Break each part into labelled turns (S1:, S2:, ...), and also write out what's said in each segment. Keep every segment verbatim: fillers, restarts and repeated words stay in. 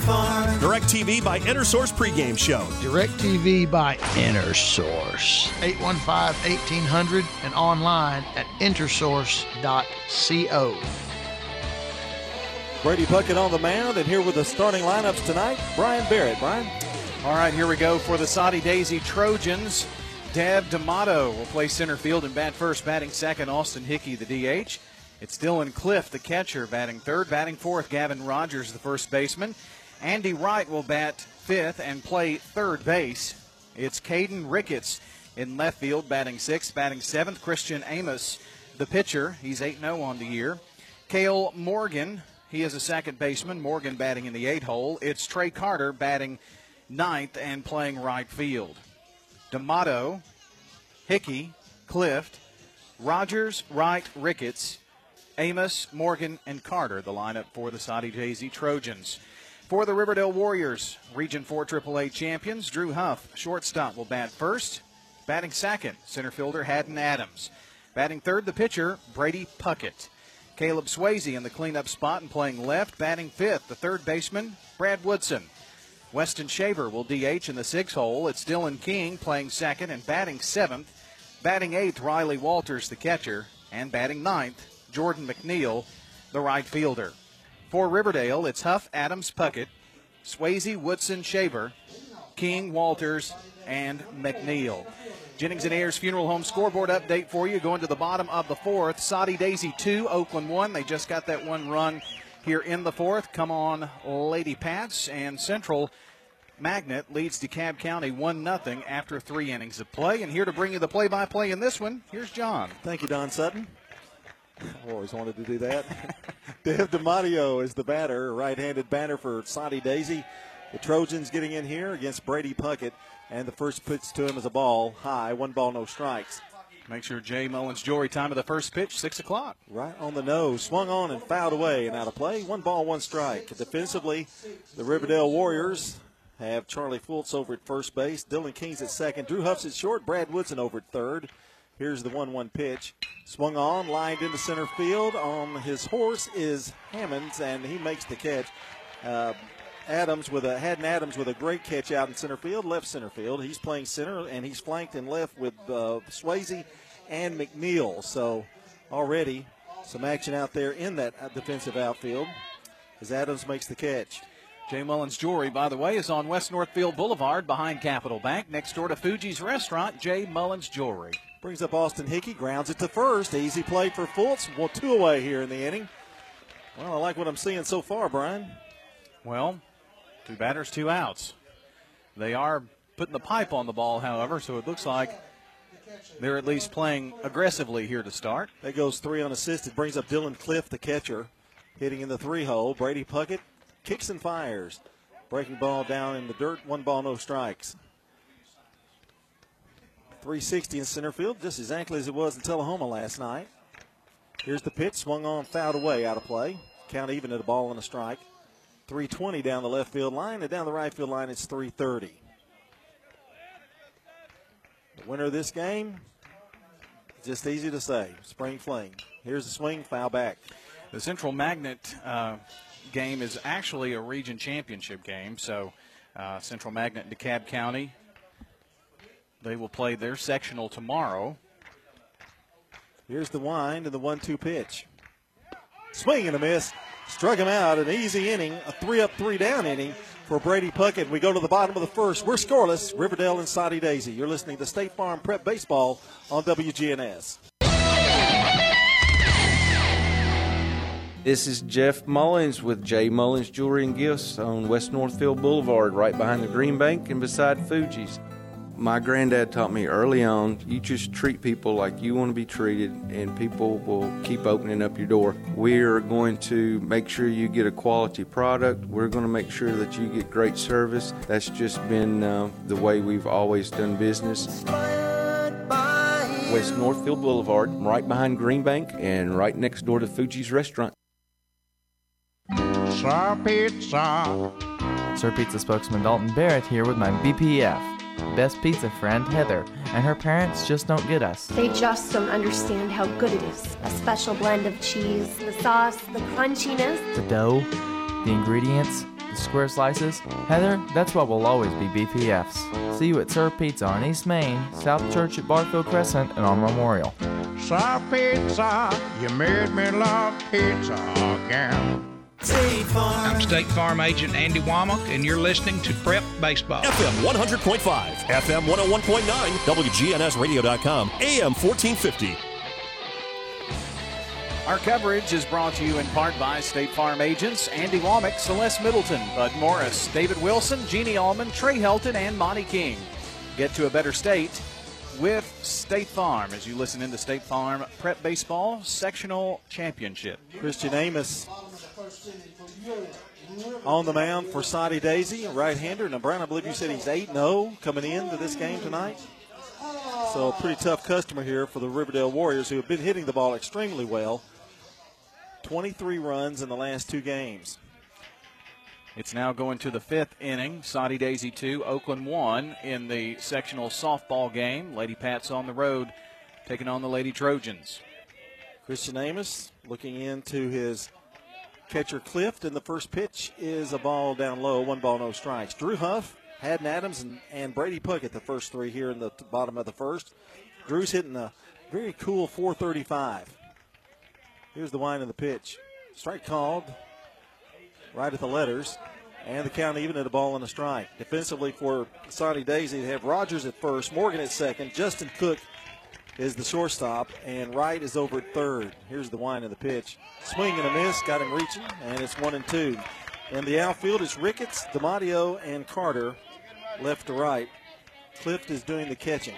S1: Farm.
S2: DirecTV by InterSource pregame show.
S3: DirecTV by InterSource. eight one five, eighteen hundred and online at intersource dot co.
S4: Brady Puckett on the mound, and here with the starting lineups tonight, Brian Barrett. Brian?
S5: All right, here we go for the Soddy Daisy Trojans. Deb D'Amato will play center field and bat first, batting second, Austin Hickey, the D H. It's Dylan Cliff, the catcher, batting third. Batting fourth, Gavin Rogers, the first baseman. Andy Wright will bat fifth and play third base. It's Caden Ricketts in left field, batting sixth. Batting seventh, Christian Amos, the pitcher. He's eight and oh on the year. Cale Morgan, he is a second baseman. Morgan batting in the eight hole. It's Trey Carter batting ninth and playing right field. D'Amato, Hickey, Clift, Rogers, Wright, Ricketts, Amos, Morgan, and Carter, the lineup for the Soddy Daisy Trojans. For the Riverdale Warriors, Region four triple A champions, Drew Huff, shortstop, will bat first. Batting second, center fielder Haddon Adams. Batting third, the pitcher, Brady Puckett. Caleb Swayze in the cleanup spot and playing left. Batting fifth, the third baseman, Brad Woodson. Weston Shaver will D H in the six hole. It's Dylan King playing second and batting seventh. Batting eighth, Riley Walters, the catcher. And batting ninth, Jordan McNeil, the right fielder. For Riverdale, it's Huff, Adams, Puckett, Swayze, Woodson, Shaver, King, Walters, and McNeil. Jennings and Ayers Funeral Home scoreboard update for you. Going to the bottom of the fourth. Soddy Daisy two, Oakland one. They just got that one run here in the fourth. Come on, Lady Pats. And Central Magnet leads DeKalb County one nothing after three innings of play. And here to bring you the play-by-play in this one, here's John.
S4: Thank you, Don Sutton. I always wanted to do that. Deb D'Amato is the batter, right-handed batter for Soddy Daisy. The Trojans getting in here against Brady Puckett, and the first pitch to him is a ball high, one ball, no strikes.
S5: Make sure Jay Mullins Jory time of the first pitch, six o'clock.
S4: Right on the nose, swung on and fouled away and out of play. One ball, one strike. Defensively, the Riverdale Warriors have Charlie Fultz over at first base, Dylan King's at second, Drew Huff's at short, Brad Woodson over at third. Here's the one one pitch. Swung on, lined into center field. On his horse is Hammonds, and he makes the catch. Uh, Adams with a Haddon Adams with a great catch out in center field, left center field. He's playing center, and he's flanked in left with uh, Swayze and McNeil. So already some action out there in that defensive outfield as Adams makes the catch.
S5: Jay Mullins Jewelry, by the way, is on West Northfield Boulevard behind Capital Bank, next door to Fuji's Restaurant. Jay Mullins Jewelry.
S4: Brings up Austin Hickey, grounds it to first. Easy play for Fultz. Well, two away here in the inning. Well, I like what I'm seeing so far, Brian.
S5: Well, two batters, two outs. They are putting the pipe on the ball, however, so it looks like they're at least playing aggressively here to start.
S4: That goes three unassisted. Brings up Dylan Cliff, the catcher, hitting in the three hole. Brady Puckett kicks and fires. Breaking ball down in the dirt, one ball, no strikes. three sixty in center field, just exactly as it was in Tullahoma last night. Here's the pitch, swung on, fouled away, out of play. Count even at a ball and a strike. three twenty down the left field line, and down the right field line, it's three thirty. The winner of this game, just easy to say, Spring Fling. Here's the swing, foul back.
S5: The Central Magnet uh, game is actually a region championship game, so uh, Central Magnet and DeKalb County, they will play their sectional tomorrow.
S4: Here's the wind and the one two pitch. Swing and a miss. Struck him out. An easy inning, a three up, three down inning for Brady Puckett. We go to the bottom of the first. We're scoreless. Riverdale and Soddy Daisy. You're listening to State Farm Prep Baseball on W G N S.
S6: This is Jeff Mullins with J. Mullins Jewelry and Gifts on West Northfield Boulevard, right behind the Green Bank and beside Fuji's. My granddad taught me early on, you just treat people like you want to be treated, and people will keep opening up your door. We're going to make sure you get a quality product. We're going to make sure that you get great service. That's just been uh, the way we've always done business. West Northfield Boulevard, right behind Green Bank and right next door to Fuji's Restaurant.
S7: Sir Pizza.
S8: Sir Pizza spokesman Dalton Barrett here with my B P F. Best pizza friend, Heather, and her parents just don't get us.
S9: They just don't understand how good it is. A special blend of cheese, the sauce, the crunchiness.
S8: The dough, the ingredients, the square slices? Heather, that's what will always be B P F's. See you at Sir Pizza on East Main, South Church at Barfield Crescent, and on Memorial.
S7: Sir Pizza, you made me love pizza again.
S1: State Farm.
S10: I'm State Farm Agent Andy Womack, and you're listening to Prep Baseball.
S2: F M one hundred point five, F M one oh one point nine, W G N S radio dot com, A M fourteen fifty.
S5: Our coverage is brought to you in part by State Farm agents Andy Womack, Celeste Middleton, Bud Morris, David Wilson, Jeannie Allman, Trey Helton, and Monty King. Get to a better state with State Farm as you listen into State Farm Prep Baseball Sectional Championship.
S4: Christian Amos on the mound for Soddy Daisy, a right-hander. Now, Brown, I believe you said he's eight and oh coming into this game tonight. So a pretty tough customer here for the Riverdale Warriors, who have been hitting the ball extremely well. twenty-three runs in the last two games.
S5: It's now going to the fifth inning. Soddy Daisy two, Oakland one in the sectional softball game. Lady Pats on the road taking on the Lady Trojans.
S4: Christian Amos looking into his catcher Clift, and the first pitch is a ball down low, one ball, no strikes. Drew Huff, Haddon Adams, and, and Brady Puckett, the first three here in the t- bottom of the first. Drew's hitting a very cool four thirty-five. Here's the wind of the pitch. Strike called right at the letters, and the count even at a ball and a strike. Defensively for Soddy Daisy, they have Rogers at first, Morgan at second, Justin Cook is the shortstop, and Wright is over at third. Here's the wind of the pitch. Swing and a miss, got him reaching, and it's one and two. In the outfield, it's Ricketts, DiMatteo, and Carter, left to right. Clift is doing the catching.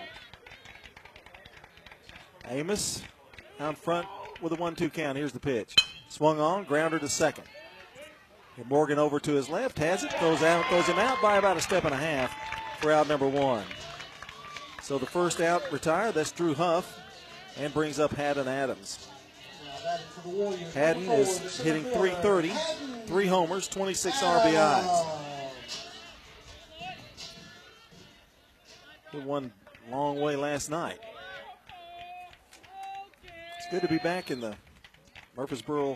S4: Amos out front with a one two count. Here's the pitch. Swung on, grounder to second. And Morgan over to his left, has it, goes out, goes him out by about a step and a half for out number one. So the first out retired, that's Drew Huff, and brings up Haddon Adams. Haddon is hitting three thirty, three homers, twenty-six R B Is. He won a long way last night. It's good to be back in the Murfreesboro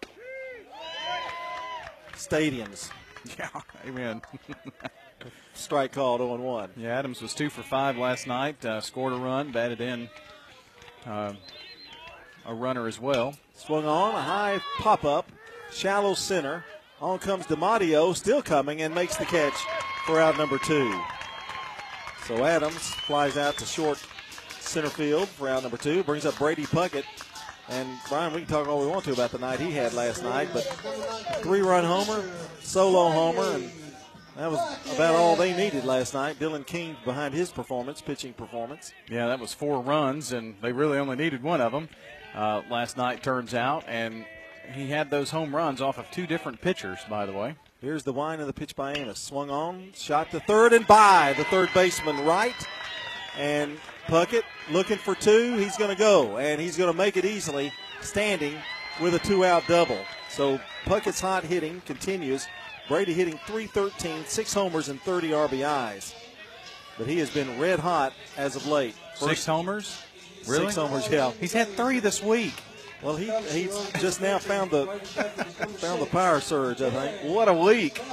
S4: stadiums.
S5: Yeah, amen.
S4: Strike called oh and one.
S5: Yeah, Adams was two for five last night, uh, scored a run, batted in uh, a runner as well.
S4: Swung on, a high pop-up, shallow center. On comes DiMatteo, still coming, and makes the catch for out number two. So Adams flies out to short center field for out number two, brings up Brady Puckett. And, Brian, we can talk all we want to about the night he had last night, but three-run homer, solo homer, and that was about all they needed last night. Dylan King behind his performance, pitching performance.
S5: Yeah, that was four runs, and they really only needed one of them uh, last night, turns out. And he had those home runs off of two different pitchers, by the way.
S4: Here's the wind of the pitch by Amos. Swung on, shot to third and by the third baseman right. And Puckett looking for two. He's going to go, and he's going to make it easily, standing with a two-out double. So Puckett's hot hitting continues. Brady hitting three thirteen, six homers, and thirty R B Is. But he has been red hot as of late.
S5: First, six homers? Really?
S4: Six homers, yeah.
S5: He's had three this week.
S4: Well, he he's just now found the found the power surge, I think.
S5: What a week.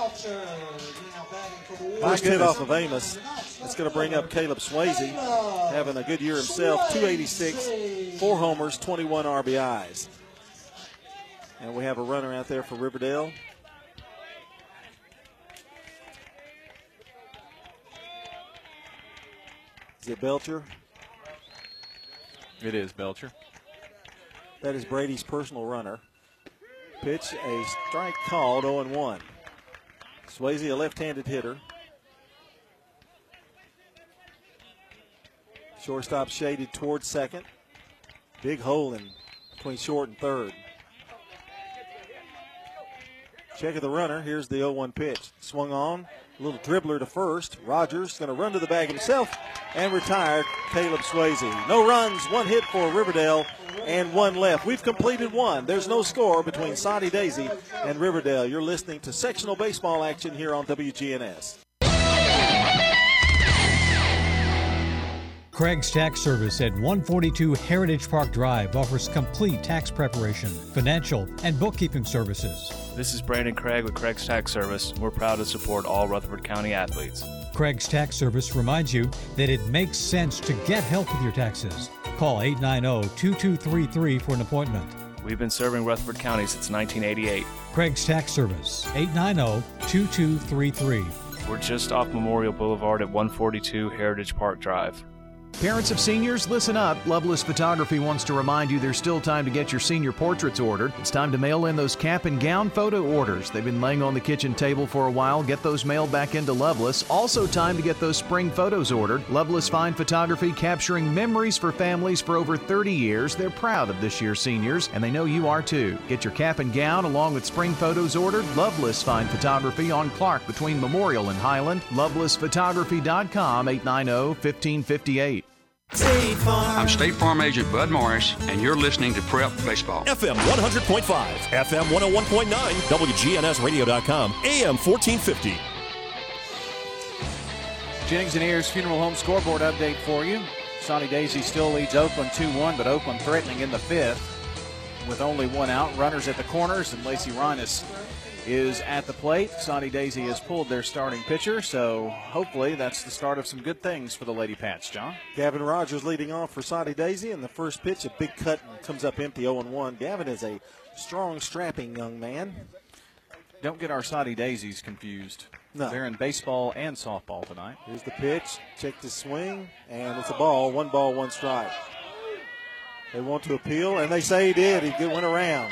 S4: First hit off of Amos. It's going to bring up Caleb Swayze, having a good year himself. two eighty-six, four homers, twenty-one R B Is. And we have a runner out there for Riverdale. Is it Belcher?
S5: It is Belcher.
S4: That is Brady's personal runner. Pitch, a strike called, oh and one. Swayze, a left-handed hitter. Shortstop shaded towards second. Big hole in between short and third. Check of the runner. Here's the oh one pitch. Swung on. A little dribbler to first. Rogers going to run to the bag himself and retire Caleb Swayze. No runs, one hit for Riverdale, and one left. We've completed one. There's no score between Soddy Daisy and Riverdale. You're listening to sectional baseball action here on W G N S.
S1: Craig's Tax Service at one forty-two Heritage Park Drive offers complete tax preparation, financial, and bookkeeping services.
S11: This is Brandon Craig with Craig's Tax Service. We're proud to support all Rutherford County athletes.
S1: Craig's Tax Service reminds you that it makes sense to get help with your taxes. Call eight nine zero, two two three three for an appointment.
S11: We've been serving Rutherford County since nineteen eighty-eight.
S1: Craig's Tax Service, eight nine zero, two two three three.
S11: We're just off Memorial Boulevard at one forty-two Heritage Park Drive.
S5: Parents of seniors, listen up. Loveless Photography wants to remind you there's still time to get your senior portraits ordered. It's time to mail in those cap and gown photo orders. They've been laying on the kitchen table for a while. Get those mailed back into Loveless. Also time to get those spring photos ordered. Loveless Fine Photography, capturing memories for families for over thirty years. They're proud of this year's seniors, and they know you are too. Get your cap and gown along with spring photos ordered. Loveless Fine Photography on Clark between Memorial and Highland. Loveless Photography dot com, eight nine zero, one five five eight.
S12: State Farm. I'm State Farm Agent Bud Morris, and you're listening to Prep Baseball.
S2: F M one hundred point five, F M one oh one point nine, W G N S radio dot com, A M fourteen fifty.
S5: Jennings and Ayers Funeral Home scoreboard update for you. Sonny Daisy still leads Oakland two one, but Oakland threatening in the fifth with only one out. Runners at the corners, and Lacey Reines is at the plate. Sonny Daisy has pulled their starting pitcher, so hopefully that's the start of some good things for the Lady Pats, John.
S4: Gavin Rogers leading off for Sonny Daisy, and the first pitch, a big cut, and comes up empty, oh and one. Gavin is a strong, strapping young man.
S5: Don't get our Sonny Daisies confused.
S4: No.
S5: They're in baseball and softball tonight.
S4: Here's the pitch, check the swing, and it's a ball, one ball, one strike. They want to appeal, and they say he did. He went around.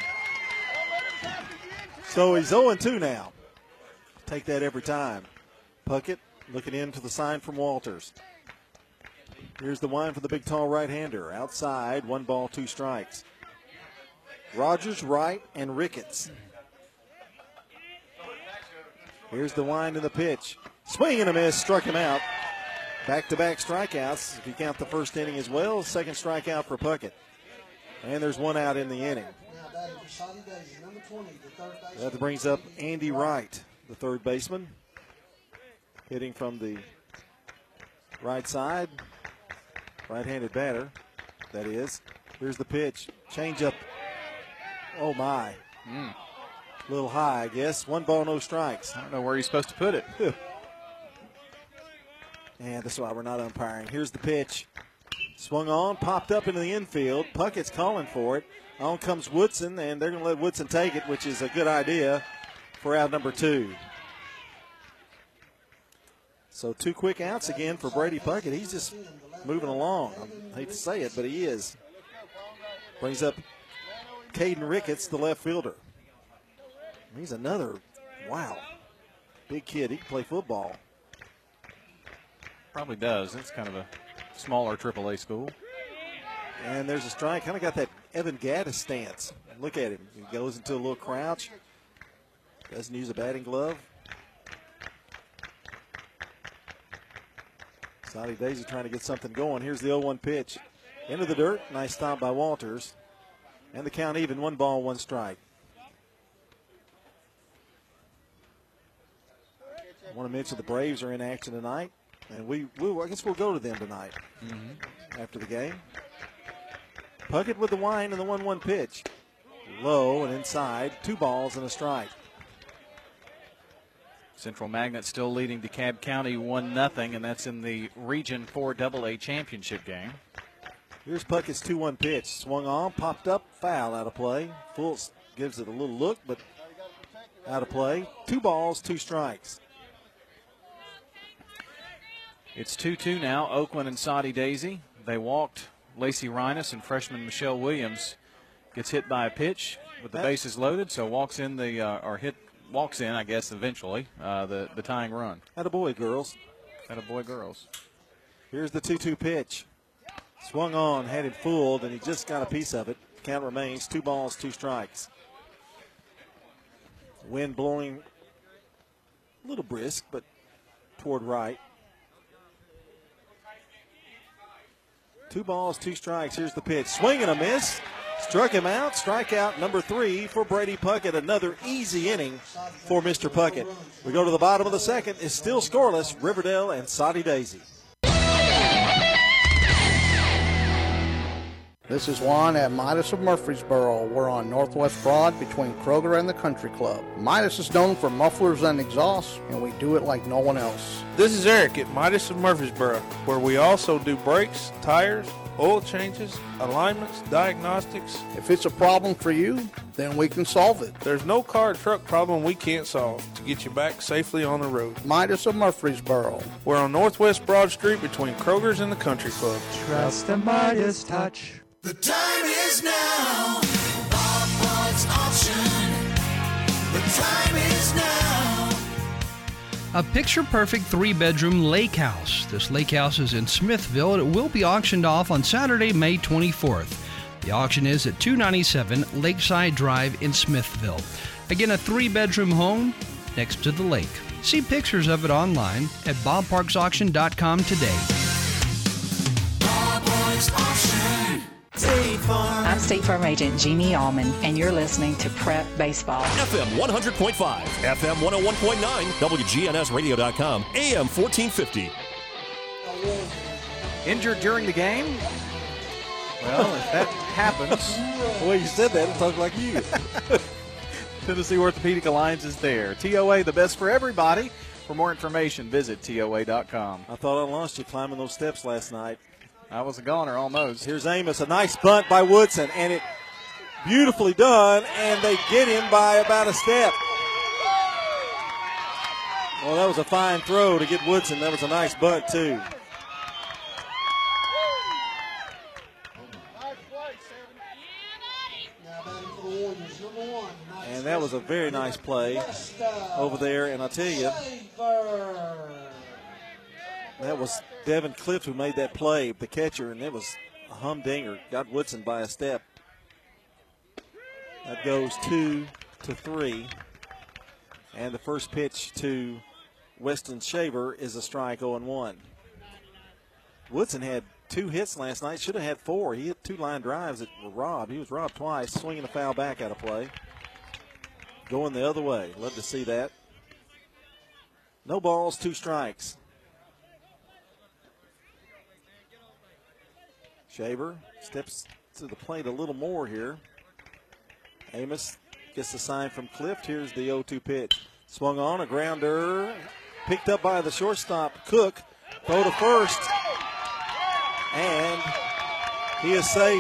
S4: So he's oh and two now. Take that every time. Puckett looking into the sign from Walters. Here's the wind for the big, tall right-hander. Outside, one ball, two strikes. Rogers, Wright, and Ricketts. Here's the wind and the pitch. Swing and a miss, struck him out. Back-to-back strikeouts, if you count the first inning as well. Second strikeout for Puckett. And there's one out in the inning. That brings up Andy Wright, the third baseman, hitting from the right side. Right-handed batter, that is. Here's the pitch. Change-up. Oh, my.
S5: Mm.
S4: A little high, I guess. One ball, no strikes.
S5: I don't know where he's supposed to put it.
S4: And that's why we're not umpiring. Here's the pitch. Swung on, popped up into the infield. Puckett's calling for it. On comes Woodson, and they're going to let Woodson take it, which is a good idea for out number two. So two quick outs again for Brady Puckett. He's just moving along. I hate to say it, but he is. Brings up Caden Ricketts, the left fielder. He's another, wow, big kid. He can play football.
S5: Probably does. It's kind of a smaller triple A school.
S4: And there's a strike. Kind of got that Evan Gaddis stance. Look at him. He goes into a little crouch. Doesn't use a batting glove. Sonny Daisy trying to get something going. Here's the oh one pitch. Into the dirt. Nice stop by Walters. And the count even. One ball, one strike. I want to mention the Braves are in action tonight. And we, we I guess we'll go to them tonight mm-hmm. after the game. Puckett with the wind and the one one pitch. Low and inside. Two balls and a strike.
S5: Central Magnet still leading DeKalb County one nothing, and that's in the Region four double A championship game.
S4: Here's Puckett's two one pitch. Swung on, popped up, foul, out of play. Fultz gives it a little look, but out of play. Two balls, two strikes.
S5: It's two two now, Oakland and Sonny Daisy. They walked Lacey Reines, and freshman Michelle Williams gets hit by a pitch with the bases loaded, so walks in the, uh, or hit, walks in, I guess, eventually, uh, the, the tying run.
S4: Attaboy, girls.
S5: Attaboy, girls.
S4: Here's the two two pitch. Swung on, had him fooled, and he just got a piece of it. Count remains two balls, two strikes. Wind blowing a little brisk, but toward right. Two balls, two strikes. Here's the pitch. Swing and a miss. Struck him out. Strikeout number three for Brady Puckett. Another easy inning for Mister Puckett. We go to the bottom of the second. It's still scoreless. Riverdale and Sonny Daisy.
S13: This is Juan at Midas of Murfreesboro. We're on Northwest Broad between Kroger and the Country Club. Midas is known for mufflers and exhausts, and we do it like no one else.
S14: This is Eric at Midas of Murfreesboro, where we also do brakes, tires, oil changes, alignments, diagnostics.
S13: If it's a problem for you, then we can solve it.
S14: There's no car or truck problem we can't solve to get you back safely on the road.
S13: Midas of Murfreesboro.
S14: We're on Northwest Broad Street between Kroger's and the Country Club.
S15: Trust the Midas touch.
S16: The time is now. Bob Parts Auction. The time is now.
S17: A picture-perfect three-bedroom lake house. This lake house is in Smithville, and it will be auctioned off on Saturday, May twenty-fourth. The auction is at two ninety-seven Lakeside Drive in Smithville. Again, a three-bedroom home next to the lake. See pictures of it online at bob parks auction dot com today.
S16: Bob Parks Auction. State Farm.
S18: I'm State Farm Agent Jeannie Allman, and you're listening to Prep Baseball.
S2: F M one hundred point five, F M one oh one point nine, W G N S radio dot com, A M fourteen fifty.
S5: Injured during the game? Well, if that happens.
S4: The way you said that, it talked like you.
S5: Tennessee Orthopedic Alliance is there. T O A, the best for everybody. For more information, visit T O A dot com.
S4: I thought I lost you climbing those steps last night.
S5: I was a goner almost.
S4: Here's Amos, a nice bunt by Woodson, and it beautifully done, and they get him by about a step. Well, that was a fine throw to get Woodson. That was a nice bunt, too. And that was a very nice play over there, and I tell you, that was Devin Clift who made that play, the catcher, and it was a humdinger. Got Woodson by a step. That goes two to three. And the first pitch to Weston Shaver is a strike, oh and one. Woodson had two hits last night, should have had four. He hit two line drives that were robbed. He was robbed twice, swinging a foul back out of play. Going the other way. Love to see that. No balls, two strikes. Shaver steps to the plate a little more here. Amos gets the sign from Clift. Here's the oh two pitch. Swung on, a grounder. Picked up by the shortstop, Cook. Throw to first. And he is safe.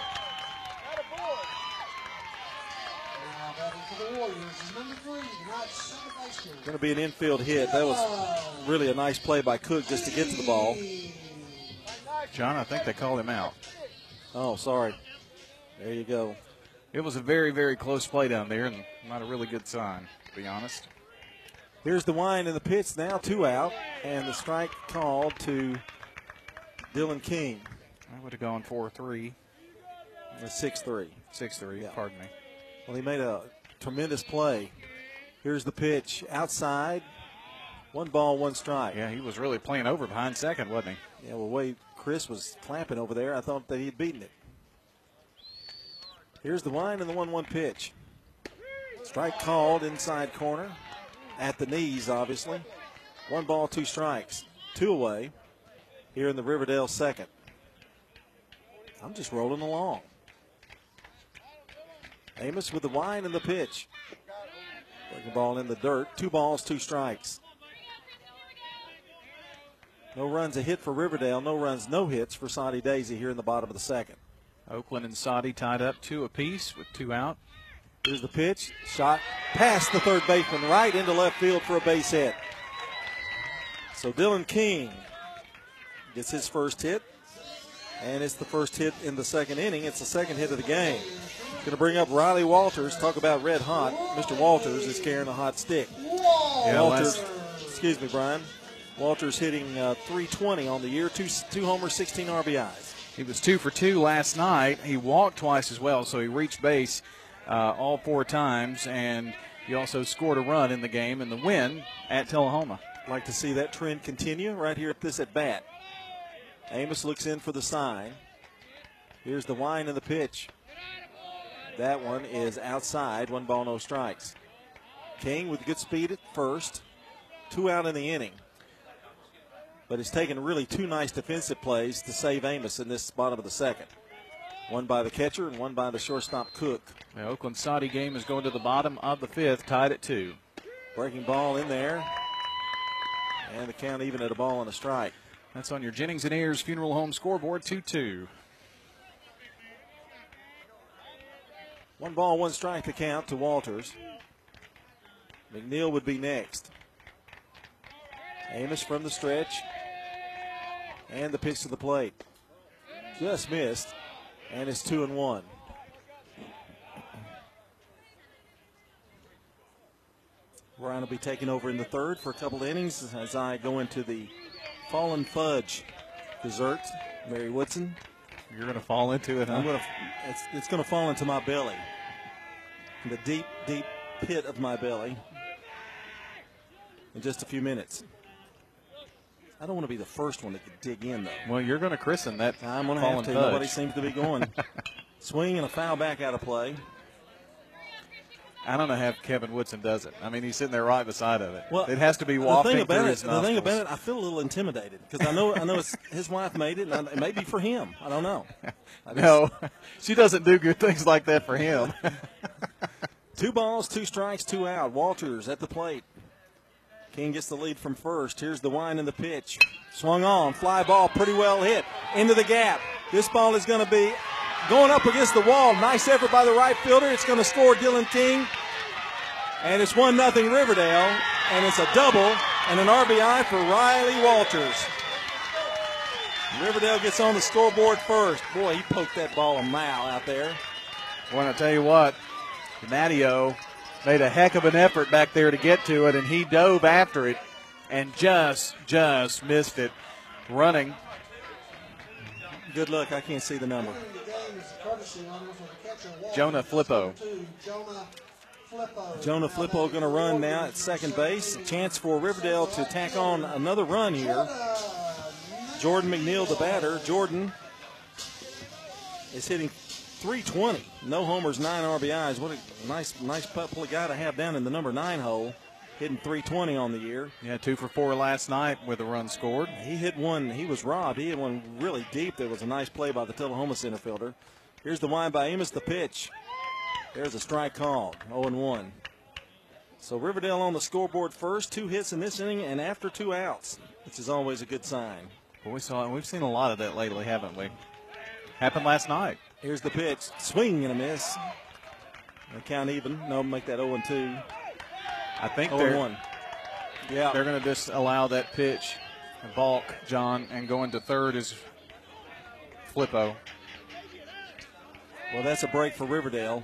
S4: Going to be an infield hit. That was really a nice play by Cook just to get to the ball.
S5: John, I think they called him out.
S4: Oh, sorry. There you go.
S5: It was a very, very close play down there, and not a really good sign, to be honest.
S4: Here's the wind and the pitch now, two out, and the strike called to Dylan King.
S5: I would have gone four three.
S4: six three.
S5: six three, yeah. Pardon me.
S4: Well, he made a tremendous play. Here's the pitch outside. One ball, one strike.
S5: Yeah, he was really playing over behind second, wasn't he?
S4: Yeah, well, the way Chris was clamping over there, I thought that he'd beaten it. Here's the wind and the one one pitch. Strike called inside corner. At the knees, obviously. One ball, two strikes. Two away here in the Riverdale second. I'm just rolling along. Amos with the wind and the pitch. Breaking ball in the dirt. Two balls, two strikes. No runs, a hit for Riverdale. No runs, no hits for Soddy Daisy here in the bottom of the second.
S5: Oakland and Soddy tied up two apiece with two out.
S4: Here's the pitch. Shot past the third baseman, right into left field for a base hit. So Dylan King gets his first hit, and it's the first hit in the second inning. It's the second hit of the game. Going to bring up Riley Walters. Talk about red hot. Mister Walters is carrying a hot stick.
S5: Yeah,
S4: Walters, excuse me, Brian. Walters hitting uh, three twenty on the year, two, two homers, sixteen R B Is.
S5: He was two for two last night. He walked twice as well, so he reached base uh, all four times, and he also scored a run in the game in the win at Tullahoma.
S4: Like to see that trend continue right here at this at bat. Amos looks in for the sign. Here's the wind and the pitch. That one is outside. One ball, no strikes. King with good speed at first. Two out in the inning. But it's taken really two nice defensive plays to save Amos in this bottom of the second. One by the catcher and one by the shortstop Cook.
S5: The Oakland Saudi game is going to the bottom of the fifth, tied at two.
S4: Breaking ball in there. And the count even at a ball and a strike.
S5: That's on your Jennings and Ayers Funeral Home scoreboard, two two.
S4: One ball, one strike to count to Walters. McNeil would be next. Amos from the stretch. And the pitch to the plate. Just missed. And it's two and one. Ryan will be taking over in the third for a couple of innings as I go into the fallen fudge dessert. Mary Woodson.
S5: You're going to fall into it, huh?
S4: I'm gonna, it's it's going to fall into my belly. In the deep, deep pit of my belly. In just a few minutes. I don't want to be the first one to dig in, though.
S5: Well, you're going to christen that.
S4: I'm going to have to.
S5: Fudge.
S4: Nobody seems to be going. Swing and a foul back out of play.
S5: I don't know how Kevin Woodson does it. I mean, he's sitting there right beside of it.
S4: Well,
S5: it has to be wafting
S4: the thing about
S5: through
S4: it,
S5: his
S4: The
S5: nostrils.
S4: thing about it, I feel a little intimidated because I know I know it's, his wife made it, and I, it may be for him. I don't know. I
S5: no, she doesn't do good things like that for him.
S4: Two balls, two strikes, two out. Walters at the plate. King gets the lead from first. Here's the wind and the pitch. Swung on. Fly ball pretty well hit. Into the gap. This ball is going to be going up against the wall. Nice effort by the right fielder. It's going to score Dylan King. And it's one nothing Riverdale. And it's a double and an R B I for Riley Walters. Riverdale gets on the scoreboard first. Boy, he poked that ball a mile out there.
S5: Well, I tell you what, Matteo made a heck of an effort back there to get to it, and he dove after it and just, just missed it running.
S4: Good luck. I can't see the number.
S5: Jonah Flippo.
S4: Jonah Flippo going to run now at second base. A chance for Riverdale to tack on another run here. Jordan McNeil, the batter. Jordan is hitting three twenty. No homers, nine R B Is. What a nice, nice couple of guy to have down in the number nine hole, hitting three twenty on the year.
S5: Yeah, two for four last night with a run scored.
S4: He hit one. He was robbed. He hit one really deep. There was a nice play by the Tullahoma center fielder. Here's the wind by Amos, the pitch. There's a strike called, oh and one. So Riverdale on the scoreboard first, two hits in this inning, and after two outs, which is always a good sign.
S5: Well, we saw, we've seen a lot of that lately, haven't we? Happened last night.
S4: Here's the pitch, swing and a miss. And count even. No, make that oh and two.
S5: I think
S4: oh
S5: they're
S4: and one. Yeah,
S5: they're going to just allow that pitch and balk, John, and going to third is Flippo.
S4: Well, that's a break for Riverdale.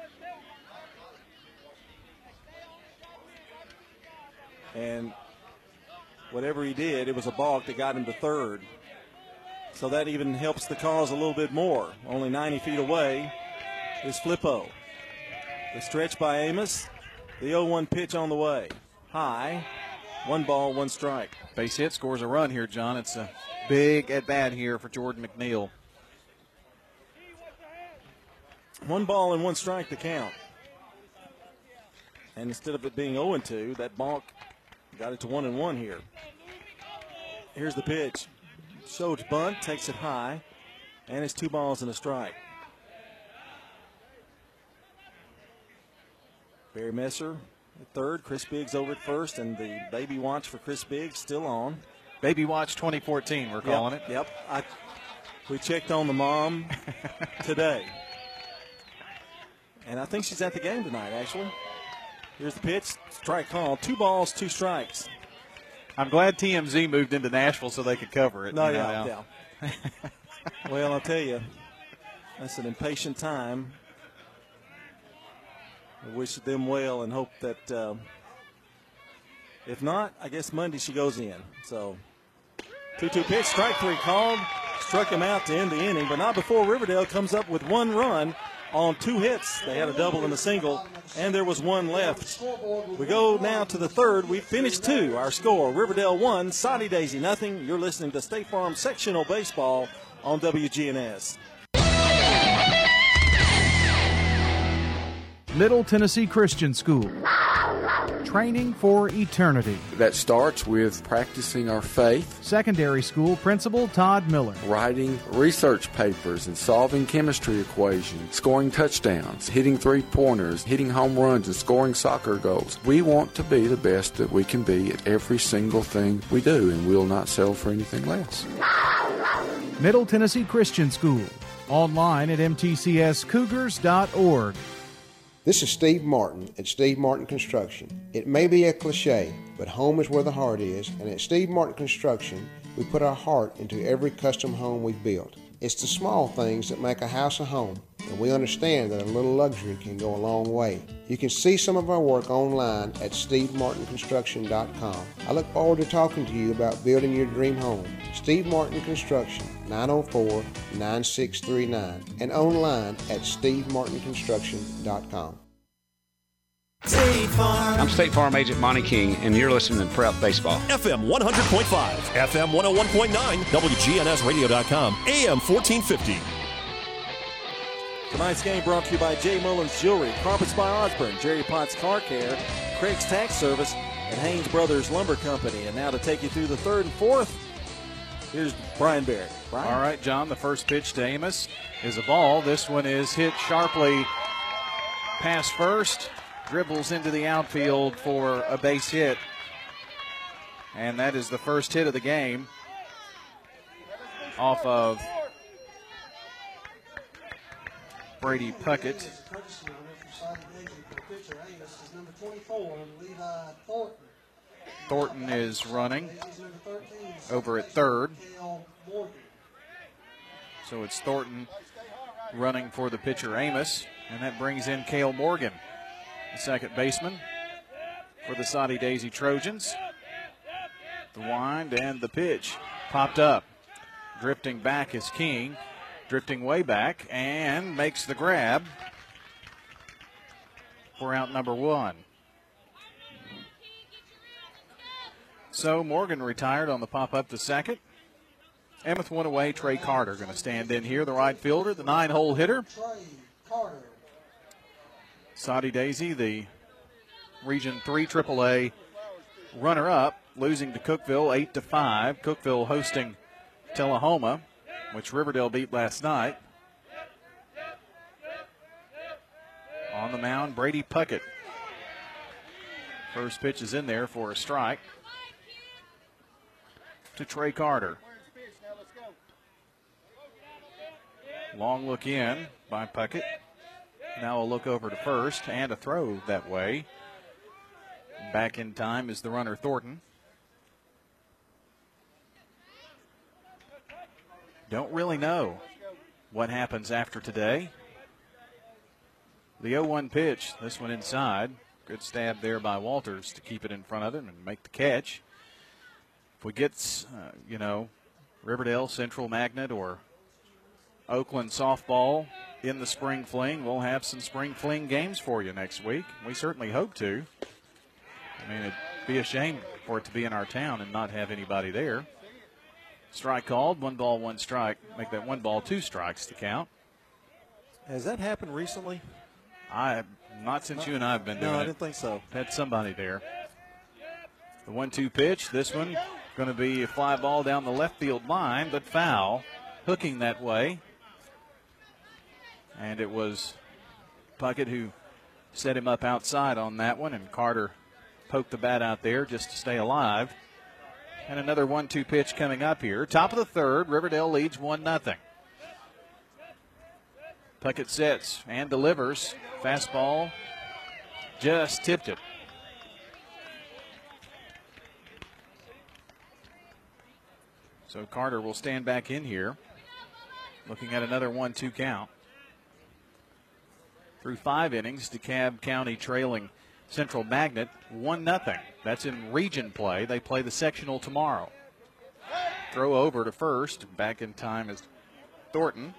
S4: And whatever he did, it was a balk that got him to third. So that even helps the cause a little bit more. Only ninety feet away is Flippo. The stretch by Amos. The oh one pitch on the way. High. One ball, one strike.
S5: Base hit scores a run here, John. It's a big at-bat here for Jordan McNeil.
S4: One ball and one strike to count. And instead of it being oh and two, that balk got it to one and one here. Here's the pitch. Shows bunt, takes it high, and it's two balls and a strike. Barry Messer at third, Chris Biggs over at first, and the baby watch for Chris Biggs still on.
S5: Baby watch twenty fourteen, we're calling
S4: yep,
S5: it.
S4: Yep. I, we checked on the mom today. And I think she's at the game tonight, actually. Here's the pitch. Strike call. Two balls, two strikes.
S5: I'm glad T M Z moved into Nashville so they could cover it.
S4: No,
S5: you know,
S4: yeah, yeah. Well, I'll tell you, that's an impatient time. I wish them well and hope that, uh, if not, I guess Monday she goes in. So, two two pitch, strike three called. Struck him out to end the inning, but not before Riverdale comes up with one run on two hits. They had a double and a single, and there was one left. We go now to the third. We finished two. Our score, Riverdale one, Soddy Daisy nothing. You're listening to State Farm Sectional Baseball on W G N S.
S19: Middle Tennessee Christian School. Training for eternity.
S6: That starts with practicing our faith.
S19: Secondary school principal Todd Miller.
S6: Writing research papers and solving chemistry equations, scoring touchdowns, hitting three-pointers, hitting home runs, and scoring soccer goals. We want to be the best that we can be at every single thing we do, and we'll not settle for anything less.
S19: Middle Tennessee Christian School. Online at m t c s cougars dot org.
S20: This is Steve Martin at Steve Martin Construction. It may be a cliche, but home is where the heart is, and at Steve Martin Construction, we put our heart into every custom home we've built. It's the small things that make a house a home, and we understand that a little luxury can go a long way. You can see some of our work online at steve martin construction dot com. I look forward to talking to you about building your dream home. Steve Martin Construction, nine oh four, nine six three nine, and online at steve martin construction dot com.
S12: State Farm. I'm State Farm Agent Monty King, and you're listening to Prep Baseball.
S2: F M one hundred point five, F M one oh one point nine, W G N S radio dot com, A M fourteen fifty.
S4: Tonight's game brought to you by J. Mullins Jewelry, Carpets by Osborne, Jerry Potts Car Care, Craig's Tax Service, and Haynes Brothers Lumber Company. And now to take you through the third and fourth, here's Brian Barrett. Brian?
S5: All right, John, the first pitch to Amos is a ball. This one is hit sharply past first. Dribbles into the outfield for a base hit. And that is the first hit of the game off of Brady Puckett. Thornton is running over at third. So it's Thornton running for the pitcher Amos, and that brings in Cale Morgan, the second baseman for the Soddy Daisy Trojans. The wind and the pitch popped up. Drifting back is King, drifting way back, and makes the grab for out number one. So Morgan retired on the pop-up to second. Emmett one away. Trey Carter going to stand in here, the right fielder, the nine-hole hitter. Soddy Daisy, the Region three triple A runner-up, losing to Cookeville eight to five. Cookeville hosting Tullahoma, which Riverdale beat last night. On the mound, Brady Puckett. First pitch is in there for a strike to Trey Carter. Long look in by Puckett. Now a look over to first and a throw that way. Back in time is the runner Thornton. Don't really know what happens after today. The oh one pitch, this one inside. Good stab there by Walters to keep it in front of him and make the catch. If we get, uh, you know, Riverdale, Central Magnet, or Oakland softball in the spring fling, we'll have some spring fling games for you next week. We certainly hope to. I mean, it'd be a shame for it to be in our town and not have anybody there. Strike called, one ball, one strike. Make that one ball, two strikes to count.
S4: Has that happened recently?
S5: I not since not, you and I have been doing it.
S4: No, I didn't think so.
S5: Had somebody there. The one two pitch, this one going to be a fly ball down the left field line, but foul. Hooking that way. And it was Puckett who set him up outside on that one, and Carter poked the bat out there just to stay alive. And another one two pitch coming up here. Top of the third, Riverdale leads one nothing. Puckett sets and delivers. Fastball just tipped it. So Carter will stand back in here, looking at another one two count. Through five innings, DeKalb County trailing Central Magnet one nothing. That's in region play. They play the sectional tomorrow. Throw over to first. Back in time is Thornton.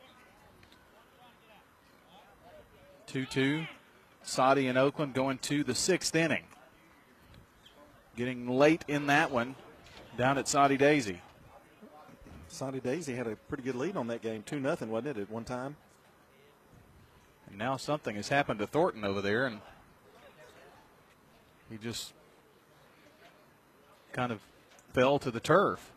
S5: two two. Soddy and Oakland going to the sixth inning. Getting late in that one down at Soddy Daisy.
S4: Soddy Daisy had a pretty good lead on that game. two nothing, wasn't it, at one time?
S5: And now something has happened to Thornton over there, and He just kind of fell to the turf.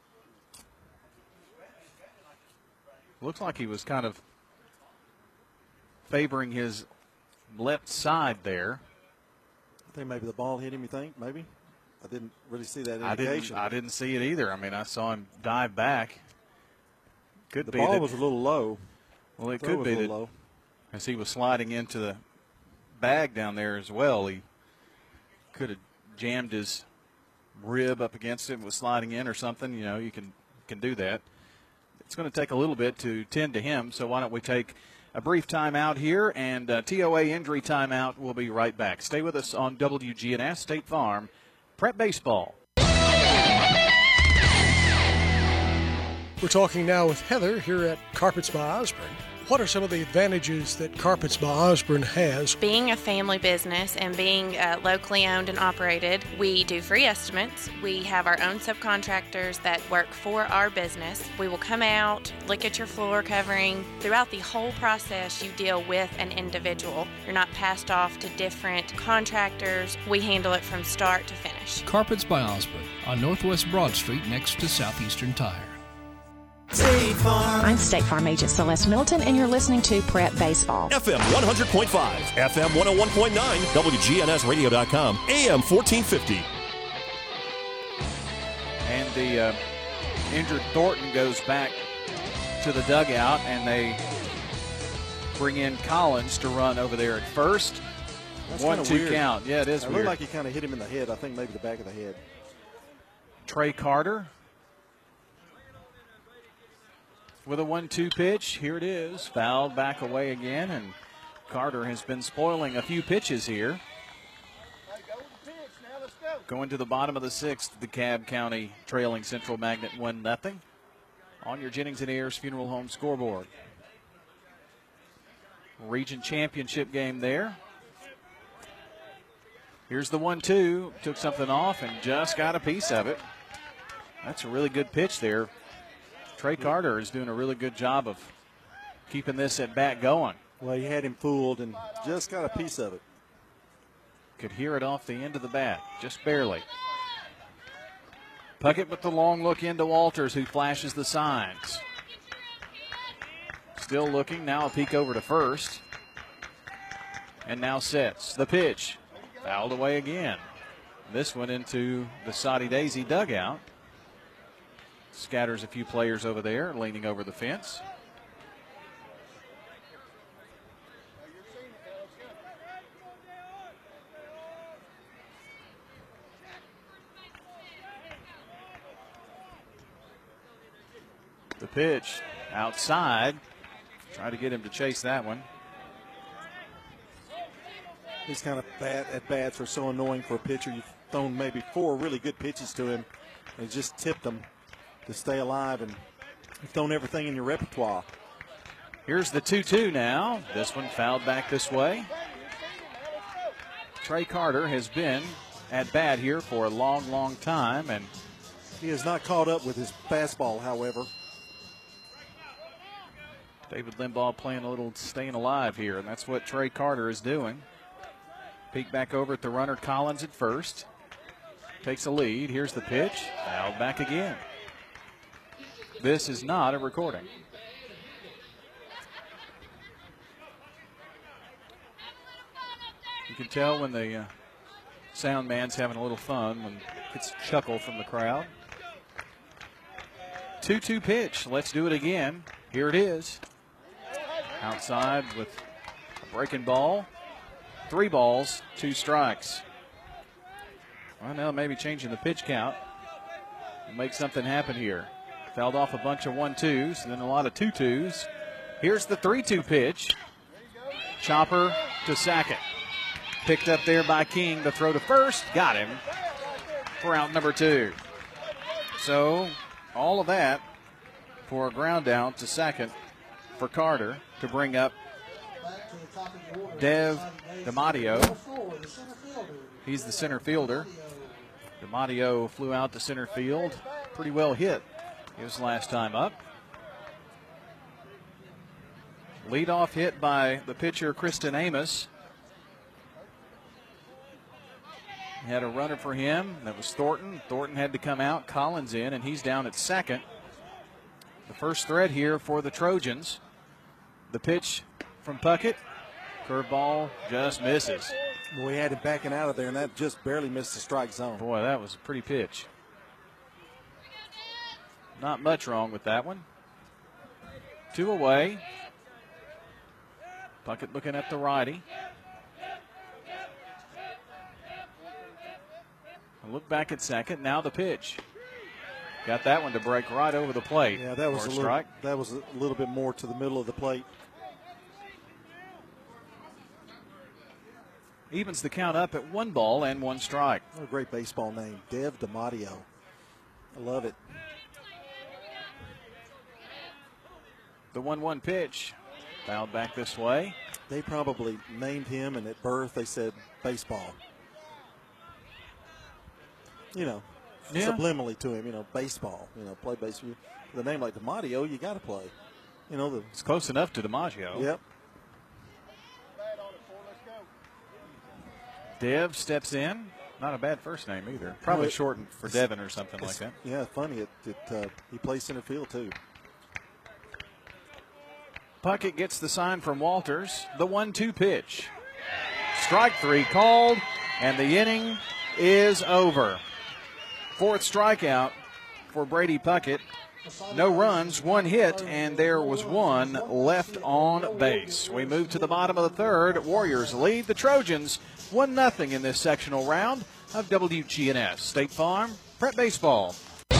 S5: Looks like he was kind of favoring his left side there.
S4: I think maybe the ball hit him, you think? Maybe? I didn't really see that
S5: I
S4: indication.
S5: didn't, I didn't see it either. I mean, I saw him dive back. Could
S4: the
S5: be
S4: ball
S5: that,
S4: was a little low.
S5: Well, it
S4: Throw
S5: could
S4: was
S5: be
S4: a little
S5: that
S4: low.
S5: as he was sliding into the bag down there as well, he could have jammed his rib up against it and was sliding in or something. You know, you can can do that. It's going to take a little bit to tend to him, so why don't we take a brief timeout here, and uh, T O A injury timeout. We'll be right back. Stay with us on W G N S State Farm Prep Baseball.
S21: We're talking now with Heather here at Carpets by Osborne. What are some of the advantages that Carpets by Osborne has?
S22: Being a family business and being uh, locally owned and operated, we do free estimates. We have our own subcontractors that work for our business. We will come out, look at your floor covering. Throughout the whole process, you deal with an individual. You're not passed off to different contractors. We handle it from start to finish.
S17: Carpets by Osborne on Northwest Broad Street next to Southeastern Tire.
S18: State Farm. I'm State Farm Agent Celeste Milton, and you're listening to Prep Baseball.
S2: F M one hundred point five, F M one oh one point nine, W G N S radio dot com, A M fourteen fifty.
S5: And the uh, injured Thornton goes back to the dugout, and they bring in Collins to run over there at first.
S4: That's
S5: One,
S4: kinda
S5: two
S4: weird.
S5: count. Yeah, it is
S4: It
S5: weird.
S4: looked like he kind of hit him in the head. I think maybe the back of the head.
S5: Trey Carter with a one two pitch. Here it is. Fouled back away again, and Carter has been spoiling a few pitches here. Going to the bottom of the sixth, the DeKalb County trailing Central Magnet one nothing on your Jennings and Ayers Funeral Home scoreboard. Region championship game there. Here's the one two. Took something off and just got a piece of it. That's a really good pitch there. Trey Carter is doing a really good job of keeping this at bat going.
S4: Well, he had him fooled and just got a piece of it.
S5: Could hear it off the end of the bat, just barely. Puckett with the long look into Walters, who flashes the signs. Still looking, now a peek over to first. And now sets the pitch. Fouled away again. This one into the Soddy Daisy dugout. Scatters a few players over there, leaning over the fence. The pitch outside. Try to get him to chase that one.
S4: These kind of bat at bats are so annoying for a pitcher. You've thrown maybe four really good pitches to him and just tipped them to stay alive, and you've thrown everything in your repertoire.
S5: Here's the two two now. This one fouled back this way. Trey Carter has been at bat here for a long, long time, and
S4: he has not caught up with his fastball, however.
S5: David Limbaugh playing a little staying alive here, and that's what Trey Carter is doing. Peek back over at the runner, Collins at first. Takes a lead. Here's the pitch. Fouled back again. This is not a recording. You can tell when the uh, sound man's having a little fun when it's a chuckle from the crowd. two two pitch. Let's do it again. Here it is. Outside with a breaking ball. Three balls, two strikes. Well, now maybe changing the pitch count will make something happen here. Fouled off a bunch of one-twos and then a lot of two-twos. Here's the three two pitch. Chopper to Sackett. Picked up there by King to throw to first. Got him for out number two. So all of that for a ground out to second for Carter to bring up Dev DiMatteo. He's the center fielder. DiMatteo flew out to center field. Pretty well hit his last time up. Leadoff hit by the pitcher Kristen Amos. Had a runner for him. That was Thornton. Thornton had to come out. Collins in, and he's down at second. The first thread here for the Trojans. The pitch from Puckett. Curveball just misses.
S4: We had him backing out of there, and that just barely missed the strike zone.
S5: Boy, that was a pretty pitch. Not much wrong with that one. Two away. Puckett looking at the righty. A look back at second. Now the pitch. Got that one to break right over the plate.
S4: Yeah, that was
S5: a
S4: a little,
S5: strike.
S4: that was a little bit more to the middle of the plate.
S5: Evens the count up at one ball and one strike.
S4: What a great baseball name, Dev DiMatteo. I love it.
S5: The one one pitch. Fouled back this way.
S4: They probably named him, and at birth they said baseball. You know,
S5: yeah.
S4: subliminally to him, you know, baseball. You know, play baseball. With a name like DiMatteo, you got to play. You know, the,
S5: it's close enough to DiMaggio.
S4: Yep.
S5: Dev steps in. Not a bad first name either. Probably
S4: no, it,
S5: shortened for Devin or something like that.
S4: Yeah, funny. It, it uh, he plays center field too.
S5: Puckett gets the sign from Walters. The one two pitch. Strike three called, and the inning is over. Fourth strikeout for Brady Puckett. No runs, one hit, and there was one left on base. We move to the bottom of the third. Warriors lead the Trojans one nothing in this sectional round of W G N S. State Farm, Prep Baseball.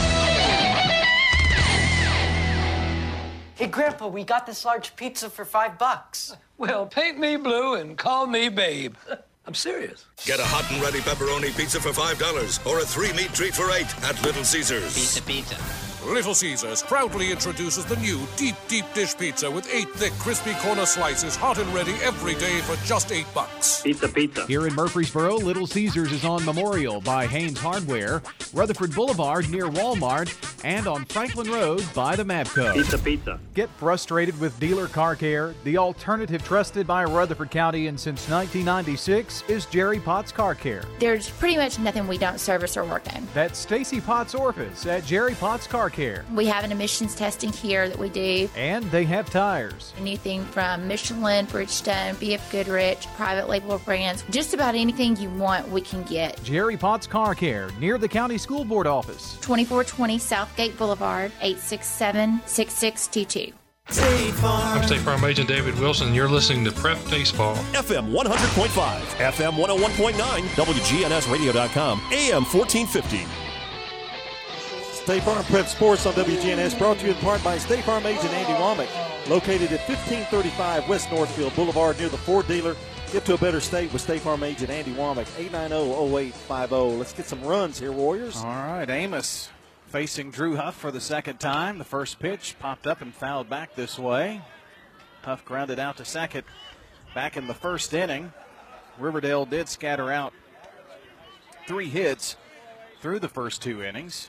S3: Hey, Grandpa, we got this large pizza for five bucks.
S9: Well, paint me blue and call me Babe. I'm serious.
S23: Get a hot and ready pepperoni pizza for five dollars or a three-meat treat for eight at Little Caesars.
S9: Pizza, pizza.
S24: Little Caesars proudly introduces the new deep, deep dish pizza with eight thick, crispy corner slices, hot and ready every day for just eight bucks.
S9: Pizza, pizza.
S19: Here in Murfreesboro, Little Caesars is on Memorial by Haynes Hardware, Rutherford Boulevard near Walmart, and on Franklin Road by the Mavco.
S9: Pizza, pizza.
S19: Get frustrated with dealer car care? The alternative trusted by Rutherford County and since nineteen ninety-six is Jerry Potts Car Care.
S25: There's pretty much nothing we don't service or work on.
S19: That's Stacy Potts' office at Jerry Potts Car Care.
S25: We have an emissions testing here that we do.
S19: And they have tires.
S25: Anything from Michelin, Bridgestone, B F Goodrich, private label brands. Just about anything you want, we can get.
S19: Jerry Potts Car Care, near the County School Board office.
S25: twenty-four twenty Southgate Boulevard, eight six seven, six six two two.
S26: State Farm. I'm State Farm Agent David Wilson, and you're listening to Prep Baseball.
S2: F M one hundred point five, F M one oh one point nine, W G N S radio dot com, A M fourteen fifty.
S4: State Farm Prep Sports on W G N S, brought to you in part by State Farm agent Andy Womack, located at fifteen thirty-five West Northfield Boulevard near the Ford dealer. Get to a better state with State Farm agent Andy Womack, eight nine zero, zero eight five zero. Let's get some runs here, Warriors.
S5: All right, Amos facing Drew Huff for the second time. The first pitch popped up and fouled back this way. Huff grounded out to second back in the first inning. Riverdale did scatter out three hits through the first two innings.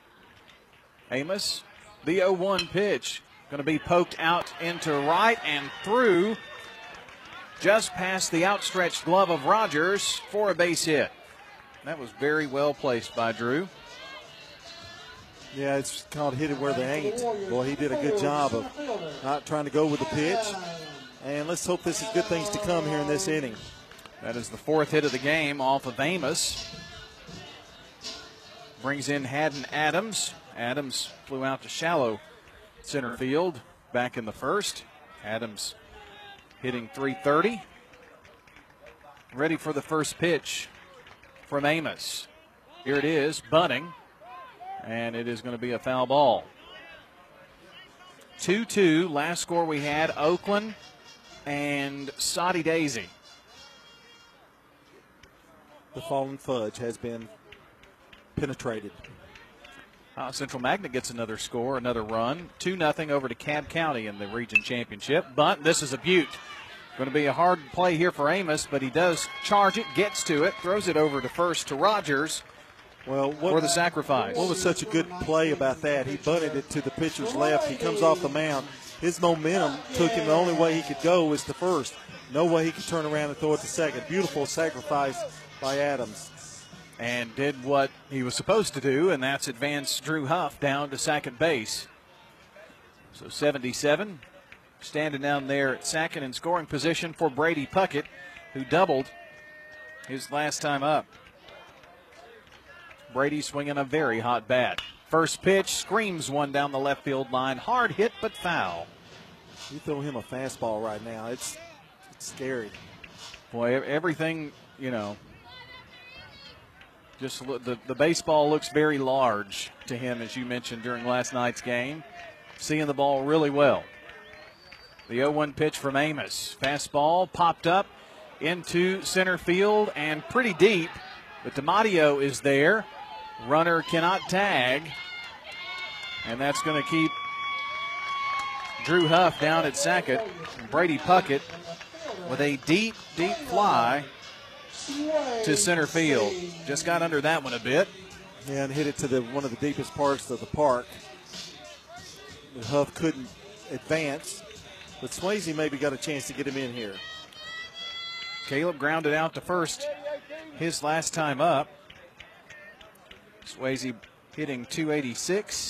S5: Amos, the oh one pitch, going to be poked out into right and through, just past the outstretched glove of Rogers for a base hit. That was very well placed by Drew.
S4: Yeah, it's called hit it where they ain't. Boy, he did a good job of not trying to go with the pitch. And let's hope this is good things to come here in this inning.
S5: That is the fourth hit of the game off of Amos. Brings in Haddon Adams. Adams flew out to shallow center field back in the first. Adams hitting three thirty. Ready for the first pitch from Amos. Here it is, bunting, and it is going to be a foul ball. two two, last score we had, Oakland and Soddy Daisy.
S4: The fallen fudge has been penetrated.
S5: Uh, Central Magnet gets another score, another run. two nothing over to Cab County in the region championship. But this is a beaut. Going to be a hard play here for Amos, but he does charge it, gets to it, throws it over to first to Rogers
S4: well, what,
S5: for the sacrifice.
S4: What was such a good play about that? He bunted it to the pitcher's left. He comes off the mound. His momentum took him. The only way he could go was to first. No way he could turn around and throw it to second. Beautiful sacrifice by Adams.
S5: and did what he was supposed to do, and that's advance Drew Huff down to second base. So seventy-seven, standing down there at second in scoring position for Brady Puckett, who doubled his last time up. Brady swinging a very hot bat. First pitch, screams one down the left field line. Hard hit, but foul.
S4: You throw him a fastball right now, it's, it's scary.
S5: Boy, everything, you know, just look, the, the baseball looks very large to him, as you mentioned during last night's game. Seeing the ball really well. The oh one pitch from Amos. Fastball popped up into center field and pretty deep, but DiMatteo is there. Runner cannot tag, and that's going to keep Drew Huff down at second. Brady Puckett with a deep, deep fly to center field. Just got under that one a bit.
S4: Yeah, and hit it to the one of the deepest parts of the park. Huff couldn't advance, but Swayze maybe got a chance to get him in here.
S5: Caleb grounded out to first his last time up. Swayze hitting two eighty-six.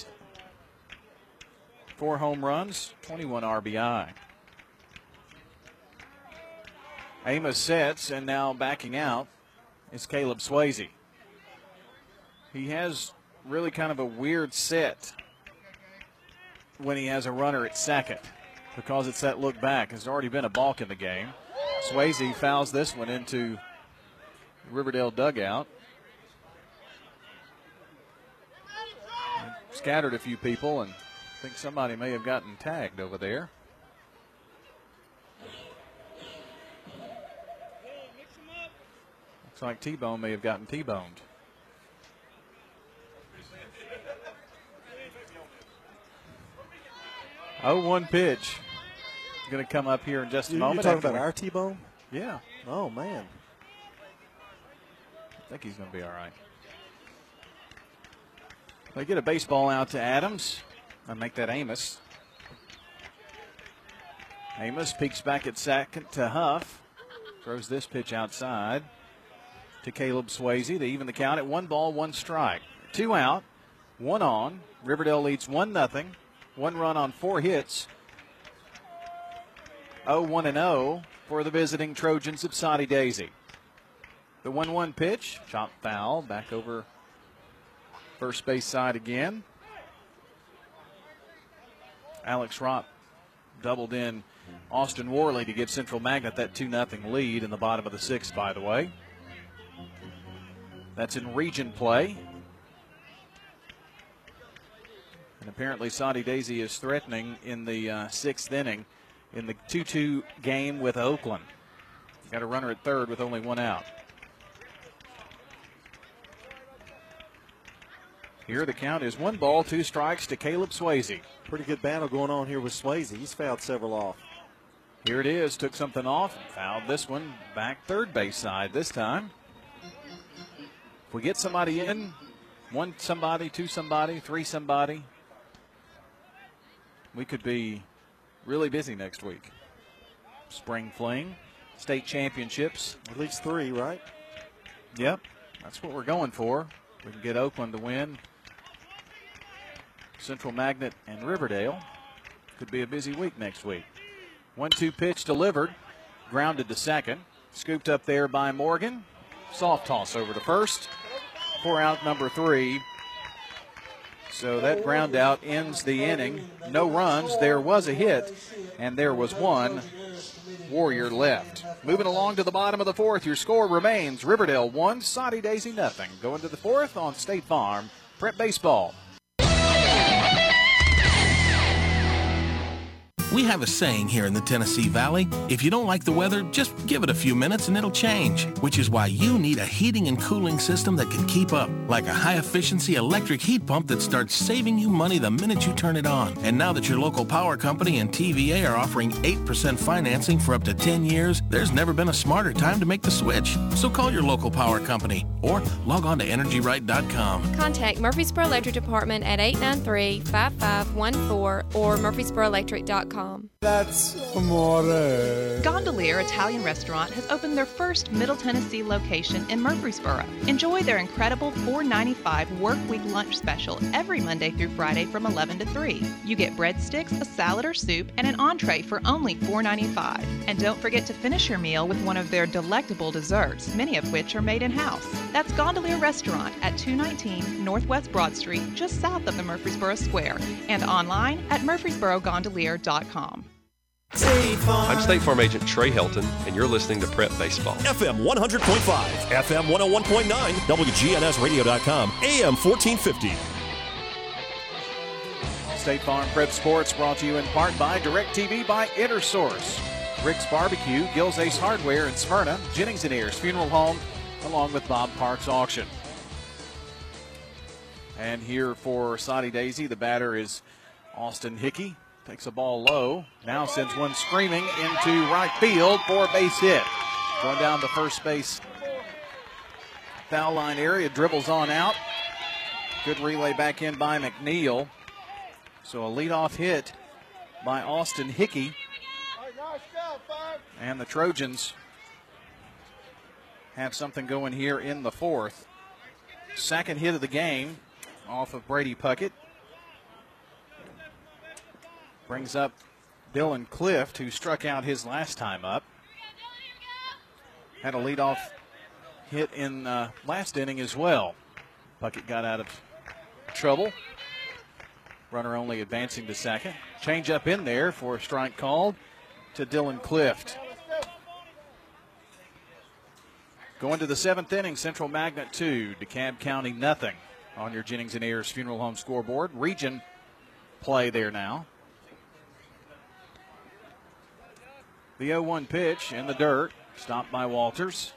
S5: Four home runs, twenty-one R B I. Amos sets, and now backing out is Caleb Swayze. He has really kind of a weird set when he has a runner at second, because it's that look back. There's already been a balk in the game. Swayze fouls this one into the Riverdale dugout. Scattered a few people, and I think somebody may have gotten tagged over there. Looks like T-Bone may have gotten T-boned. oh one pitch. Going to come up here in just a
S4: you,
S5: moment.
S4: You're talking about our T-Bone?
S5: Yeah.
S4: Oh, man.
S5: I think he's going to be all right. They get a baseball out to Adams and make that Amos. Amos peeks back at second to Huff. Throws this pitch outside to Caleb Swayze. They even the count at one ball, one strike. Two out, one on. Riverdale leads one nothing. One run on four hits. oh one and oh for the visiting Trojans of Soddy Daisy. The one one pitch, chop foul, back over first base side again. Alex Ropp doubled in Austin Worley to give Central Magnet that two nothing lead in the bottom of the sixth, by the way. That's in region play. And apparently Soddy Daisy is threatening in the uh, sixth inning in the two two game with Oakland. Got a runner at third with only one out. Here the count is one ball, two strikes to Caleb Swayze.
S4: Pretty good battle going on here with Swayze. He's fouled several off.
S5: Here it is. Took something off and fouled this one back third base side this time. If we get somebody in, one somebody, two somebody, three somebody, we could be really busy next week. Spring fling, state championships.
S4: At least three, right?
S5: Yep. That's what we're going for. We can get Oakland to win. Central Magnet and Riverdale. Could be a busy week next week. one two pitch delivered. Grounded to second. Scooped up there by Morgan. Soft toss over to first. For out number three. So that ground out ends the inning. No runs. There was a hit, and there was one Warrior left. Moving along to the bottom of the fourth, your score remains Riverdale one, Soddy Daisy nothing. Going to the fourth on State Farm Prep Baseball.
S1: We have a saying here in the Tennessee Valley, if you don't like the weather, just give it a few minutes and it'll change, which is why you need a heating and cooling system that can keep up, like a high-efficiency electric heat pump that starts saving you money the minute you turn it on. And now that your local power company and T V A are offering eight percent financing for up to ten years, there's never been a smarter time to make the switch. So call your local power company or log on to energy right dot com.
S7: Contact Murfreesboro Electric Department at eight nine three, five five one four or murfreesboro electric dot com. com.
S15: That's amore.
S8: Gondolier Italian Restaurant has opened their first Middle Tennessee location in Murfreesboro. Enjoy their incredible four ninety-five work week lunch special every Monday through Friday from eleven to three. You get breadsticks, a salad or soup, and an entree for only four ninety-five. And don't forget to finish your meal with one of their delectable desserts, many of which are made in-house. That's Gondolier Restaurant at two nineteen Northwest Broad Street, just south of the Murfreesboro Square, and online at murfreesboro gondolier dot com.
S2: I'm State Farm Agent Trey Helton, and you're listening to Prep Baseball. F M one hundred point five, F M one oh one point nine, W G N S radio dot com, A M fourteen fifty.
S5: State Farm Prep Sports brought to you in part by DirecTV by InterSource, Rick's Barbecue, Gills Ace Hardware in Smyrna, Jennings and Ayers Funeral Home, along with Bob Parks Auction. And here for Soddy Daisy, the batter is Austin Hickey. Takes a ball low. Now sends one screaming into right field for a base hit. Going down the first base foul line area. Dribbles on out. Good relay back in by McNeil. So a leadoff hit by Austin Hickey. And the Trojans have something going here in the fourth. Second hit of the game off of Brady Puckett. Brings up Dylan Clift, who struck out his last time up. Had a leadoff hit in uh, last inning as well. Puckett got out of trouble. Runner only advancing to second. Change up in there for a strike called to Dylan Clift. Going to the seventh inning, Central Magnet two, DeKalb County nothing on your Jennings and Ayers Funeral Home scoreboard. Region play there now. The oh one pitch in the dirt, stopped by Walters.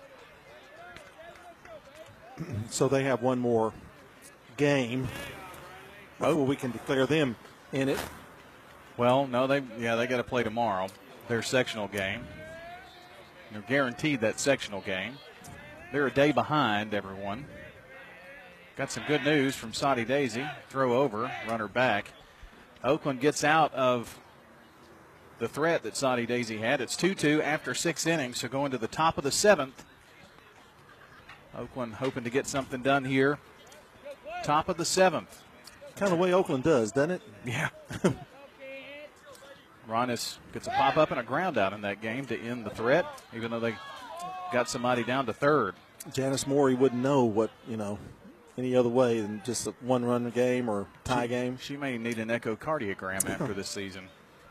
S4: So they have one more game before we can declare them in it.
S5: Well, no, they yeah they got to play tomorrow. Their sectional game. They're guaranteed that sectional game. They're a day behind everyone. Got some good news from Soddy Daisy. Throw over, runner back. Oakland gets out of the threat that Soddy Daisy had. It's two two after six innings, so going to the top of the seventh. Oakland hoping to get something done here. Top of the seventh.
S4: Kind of way Oakland does, doesn't it?
S5: Yeah. Ronis gets a pop-up and a ground out in that game to end the threat, even though they got somebody down to third.
S4: Janice Morey wouldn't know what, you know, any other way than just a one-run game or tie
S5: she,
S4: game.
S5: She may need an echocardiogram after this season.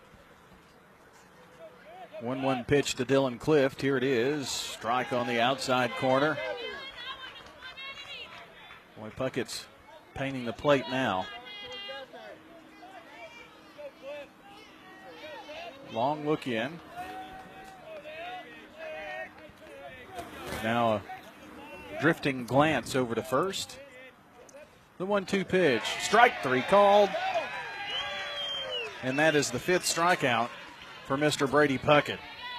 S5: one one pitch to Dylan Clift. Here it is. Strike on the outside corner. Boy, Puckett's painting the plate now. Long look in. Now a drifting glance over to first. The one two pitch. Strike three called. And that is the fifth strikeout for Mister Brady Puckett.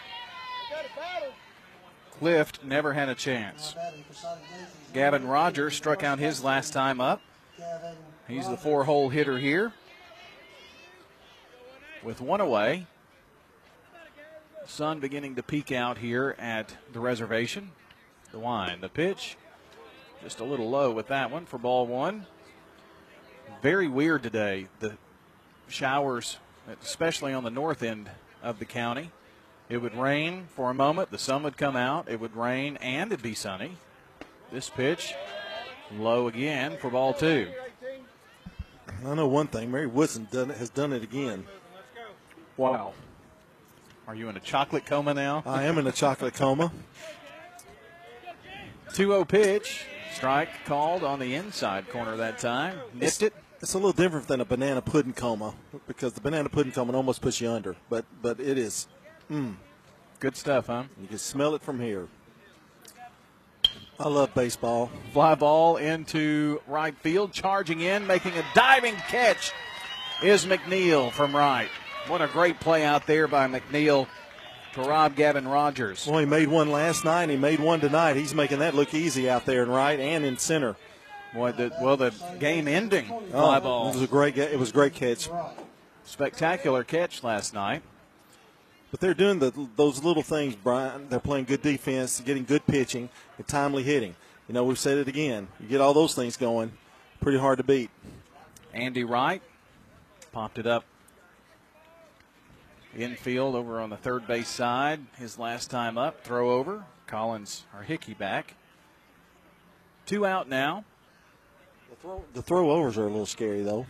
S5: Clift never had a chance. Gavin Rogers struck out his last time up. He's the four-hole hitter here. With one away. Sun beginning to peek out here at the reservation. The wind, the pitch. Just a little low with that one for ball one. Very weird today. The showers, especially on the north end of the county. It would rain for a moment. The sun would come out. It would rain and it'd be sunny. This pitch low again for ball two.
S4: I know one thing. Mary Woodson done it, has done it again.
S5: Wow. Are you in a chocolate coma now?
S4: I am in a chocolate coma.
S5: two oh pitch. Strike called on the inside corner that time. Nipped
S4: it's,
S5: it.
S4: It's a little different than a banana pudding coma because the banana pudding coma almost puts you under. But but it is. Mm.
S5: Good stuff, huh?
S4: You can smell it from here. I love baseball.
S5: Fly ball into right field. Charging in, making a diving catch is McNeil from right. What a great play out there by McNeil to rob Gavin Rogers.
S4: Well, he made one last night. He made one tonight. He's making that look easy out there in right and in center.
S5: Boy, the, well, the game-ending fly
S4: oh,
S5: ball.
S4: It was a great. It was a great catch.
S5: spectacular catch last night.
S4: But they're doing the, those little things, Brian. They're playing good defense, getting good pitching, and timely hitting. You know, we've said it again. You get all those things going, pretty hard to beat.
S5: Andy Wright popped it up infield over on the third base side. His last time up, throw over. Collins or Hickey back. Two out now.
S4: The throw, the throw overs are a little scary, though.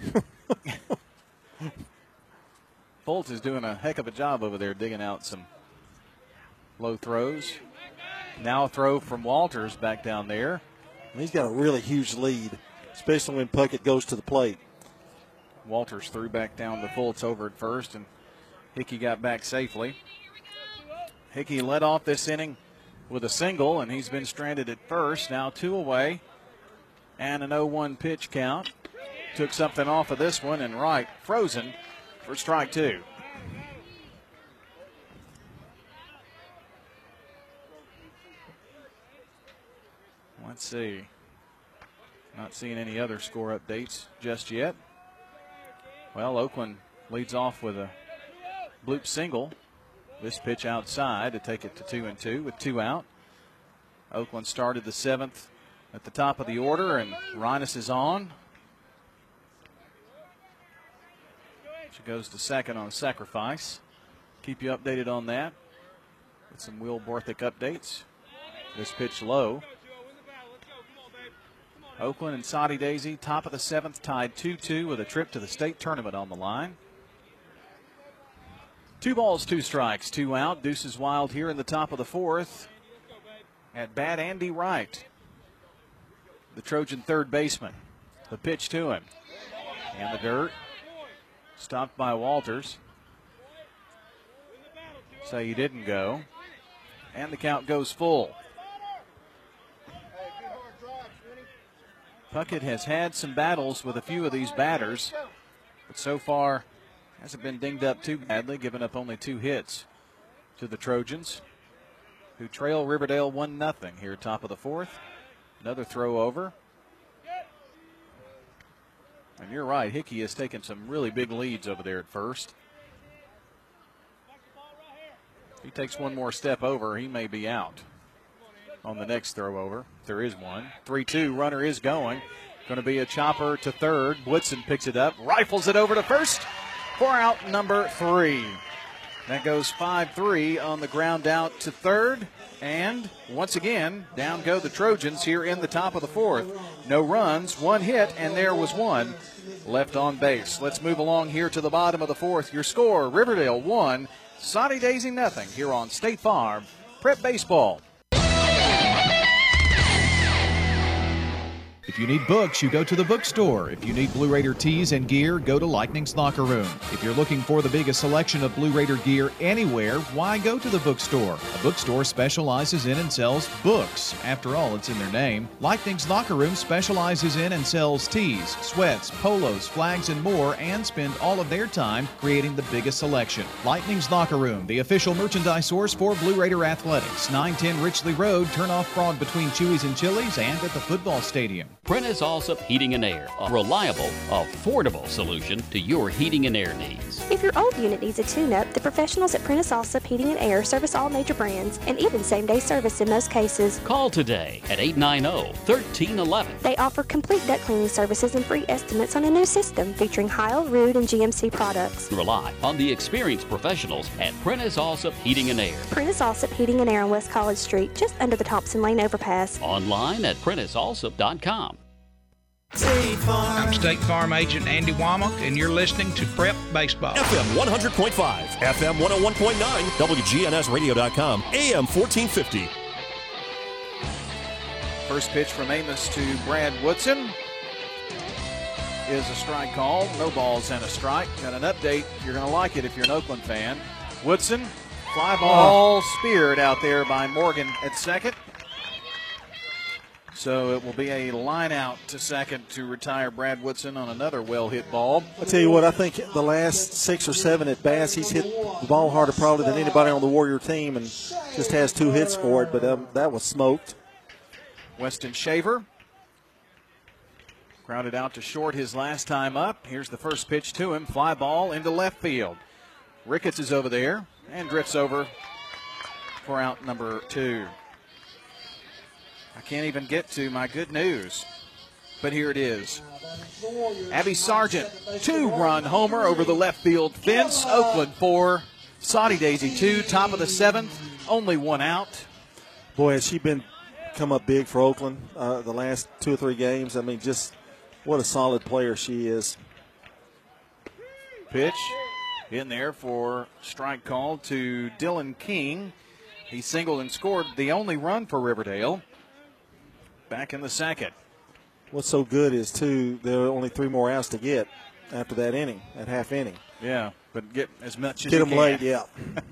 S5: Fultz is doing a heck of a job over there digging out some low throws. Now a throw from Walters back down there.
S4: And he's got a really huge lead, especially when Puckett goes to the plate.
S5: Walters threw back down to Fultz over at first, and Hickey got back safely. Hickey led off this inning with a single, and he's been stranded at first. Now two away, and an oh one pitch count. Took something off of this one, and Wright frozen for strike two. Let's see. Not seeing any other score updates just yet. Well, Oakland leads off with a bloop single. This pitch outside to take it to two and two with two out. Oakland started the seventh at the top of the order, and Reines is on. She goes to second on a sacrifice. Keep you updated on that with some Will Borthwick updates. This pitch low. Oakland and Soddy Daisy, top of the seventh, tied two two with a trip to the state tournament on the line. Two balls, two strikes, two out. Deuces Wild here in the top of the fourth. At bat, Andy Wright, the Trojan third baseman. The pitch to him. And the dirt. Stopped by Walters. So he didn't go. And the count goes full. Puckett has had some battles with a few of these batters, but so far hasn't been dinged up too badly, giving up only two hits to the Trojans, who trail Riverdale one nothing here top of the fourth. Another throw over. And you're right, Hickey has taken some really big leads over there at first. If he takes one more step over, he may be out on the next throw over. There is one. three two, runner is going. Going to be a chopper to third. Woodson picks it up, rifles it over to first for out number three. That goes five three on the ground out to third. And once again, down go the Trojans here in the top of the fourth. No runs, one hit, and there was one left on base. Let's move along here to the bottom of the fourth. Your score, Riverdale one, Soddy Daisy nothing here on State Farm Prep Baseball.
S19: If you need books, you go to the bookstore. If you need Blue Raider tees and gear, go to Lightning's Locker Room. If you're looking for the biggest selection of Blue Raider gear anywhere, why go to the bookstore? A bookstore specializes in and sells books. After all, it's in their name. Lightning's Locker Room specializes in and sells tees, sweats, polos, flags, and more, and spend all of their time creating the biggest selection. Lightning's Locker Room, the official merchandise source for Blue Raider Athletics. nine ten Richley Road, turn off Broad between Chewy's and Chili's, and at the football stadium.
S7: Prentice Allsup Heating and Air, a reliable, affordable solution to your heating and air needs.
S10: If your old unit needs a tune-up, the professionals at Prentice Allsup Heating and Air service all major brands and even same-day service in most cases.
S7: Call today at eight nine zero, one three one one.
S10: They offer complete duct cleaning services and free estimates on a new system featuring Heil, Ruud, and G M C products.
S7: Rely on the experienced professionals at Prentice Allsup Heating and Air.
S10: Prentice Allsup Heating and Air on West College Street, just under the Thompson Lane overpass.
S7: Online at prentice allsup dot com.
S11: State Farm. I'm State Farm Agent Andy Womack, and you're listening to Prep Baseball.
S2: F M one hundred point five, F M one oh one point nine, W G N S radio dot com, A M fourteen fifty.
S5: First pitch from Amos to Brad Woodson is a strike call. No balls and a strike. Got an update. You're going to like it if you're an Oakland fan. Woodson, fly ball oh. speared out there by Morgan at second. So it will be a line out to second to retire Brad Woodson on another well-hit ball.
S4: I'll tell you what, I think the last six or seven at bats, he's hit the ball harder probably than anybody on the Warrior team and just has two hits for it, but um, that was smoked.
S5: Weston Shaver Grounded out to short his last time up. Here's the first pitch to him. Fly ball into left field. Ricketts is over there and drifts over for out number two. I can't even get to my good news, but here it is. Abby Sargent, two-run homer over the left field fence. Oakland four, Soddy Daisy two, top of the seventh, only one out.
S4: Boy, has she been come up big for Oakland uh, the last two or three games. I mean, just what a solid player she is.
S5: Pitch in there for strike call to Dylan King. He singled and scored the only run for Riverdale back in the second.
S4: What's so good is, too, there are only three more outs to get after that inning, that half inning.
S5: Yeah, but get as much as
S4: get
S5: you
S4: them
S5: can.
S4: late, yeah.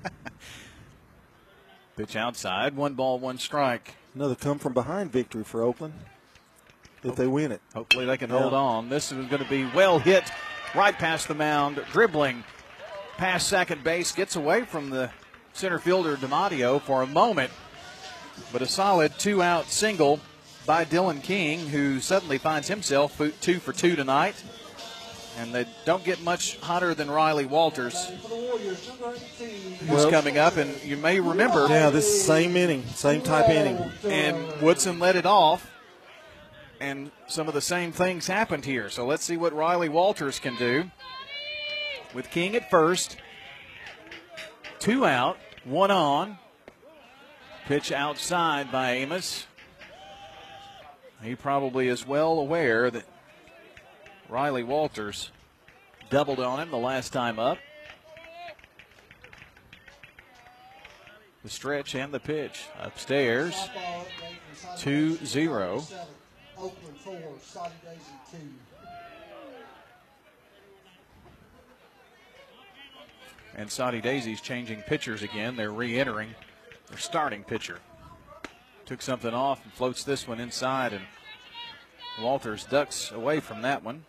S5: Pitch outside, one ball, one strike.
S4: Another come-from-behind victory for Oakland if they win it.
S5: Hopefully they can
S4: yeah.
S5: hold on. This is going to be well hit right past the mound, dribbling past second base, gets away from the center fielder DiMatteo for a moment, but a solid two-out single by Dylan King, who suddenly finds himself two for two tonight. And they don't get much hotter than Riley Walters, who's
S4: well,
S5: coming up. And you may remember.
S4: Yeah, this is same inning, same type inning.
S5: And Woodson led it off. And some of the same things happened here. So let's see what Riley Walters can do. With King at first. Two out, one on. Pitch outside by Amos. He probably is well aware that Riley Walters doubled on him the last time up. The stretch and the pitch upstairs. two zero.
S6: Oakland four, Soddy Daisy two.
S5: And Soddy Daisy's changing pitchers again. They're re-entering their starting pitcher. Took something off and floats this one inside, and Walters ducks away from that one.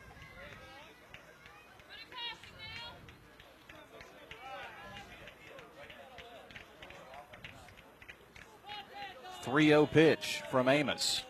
S5: three oh pitch from Amos.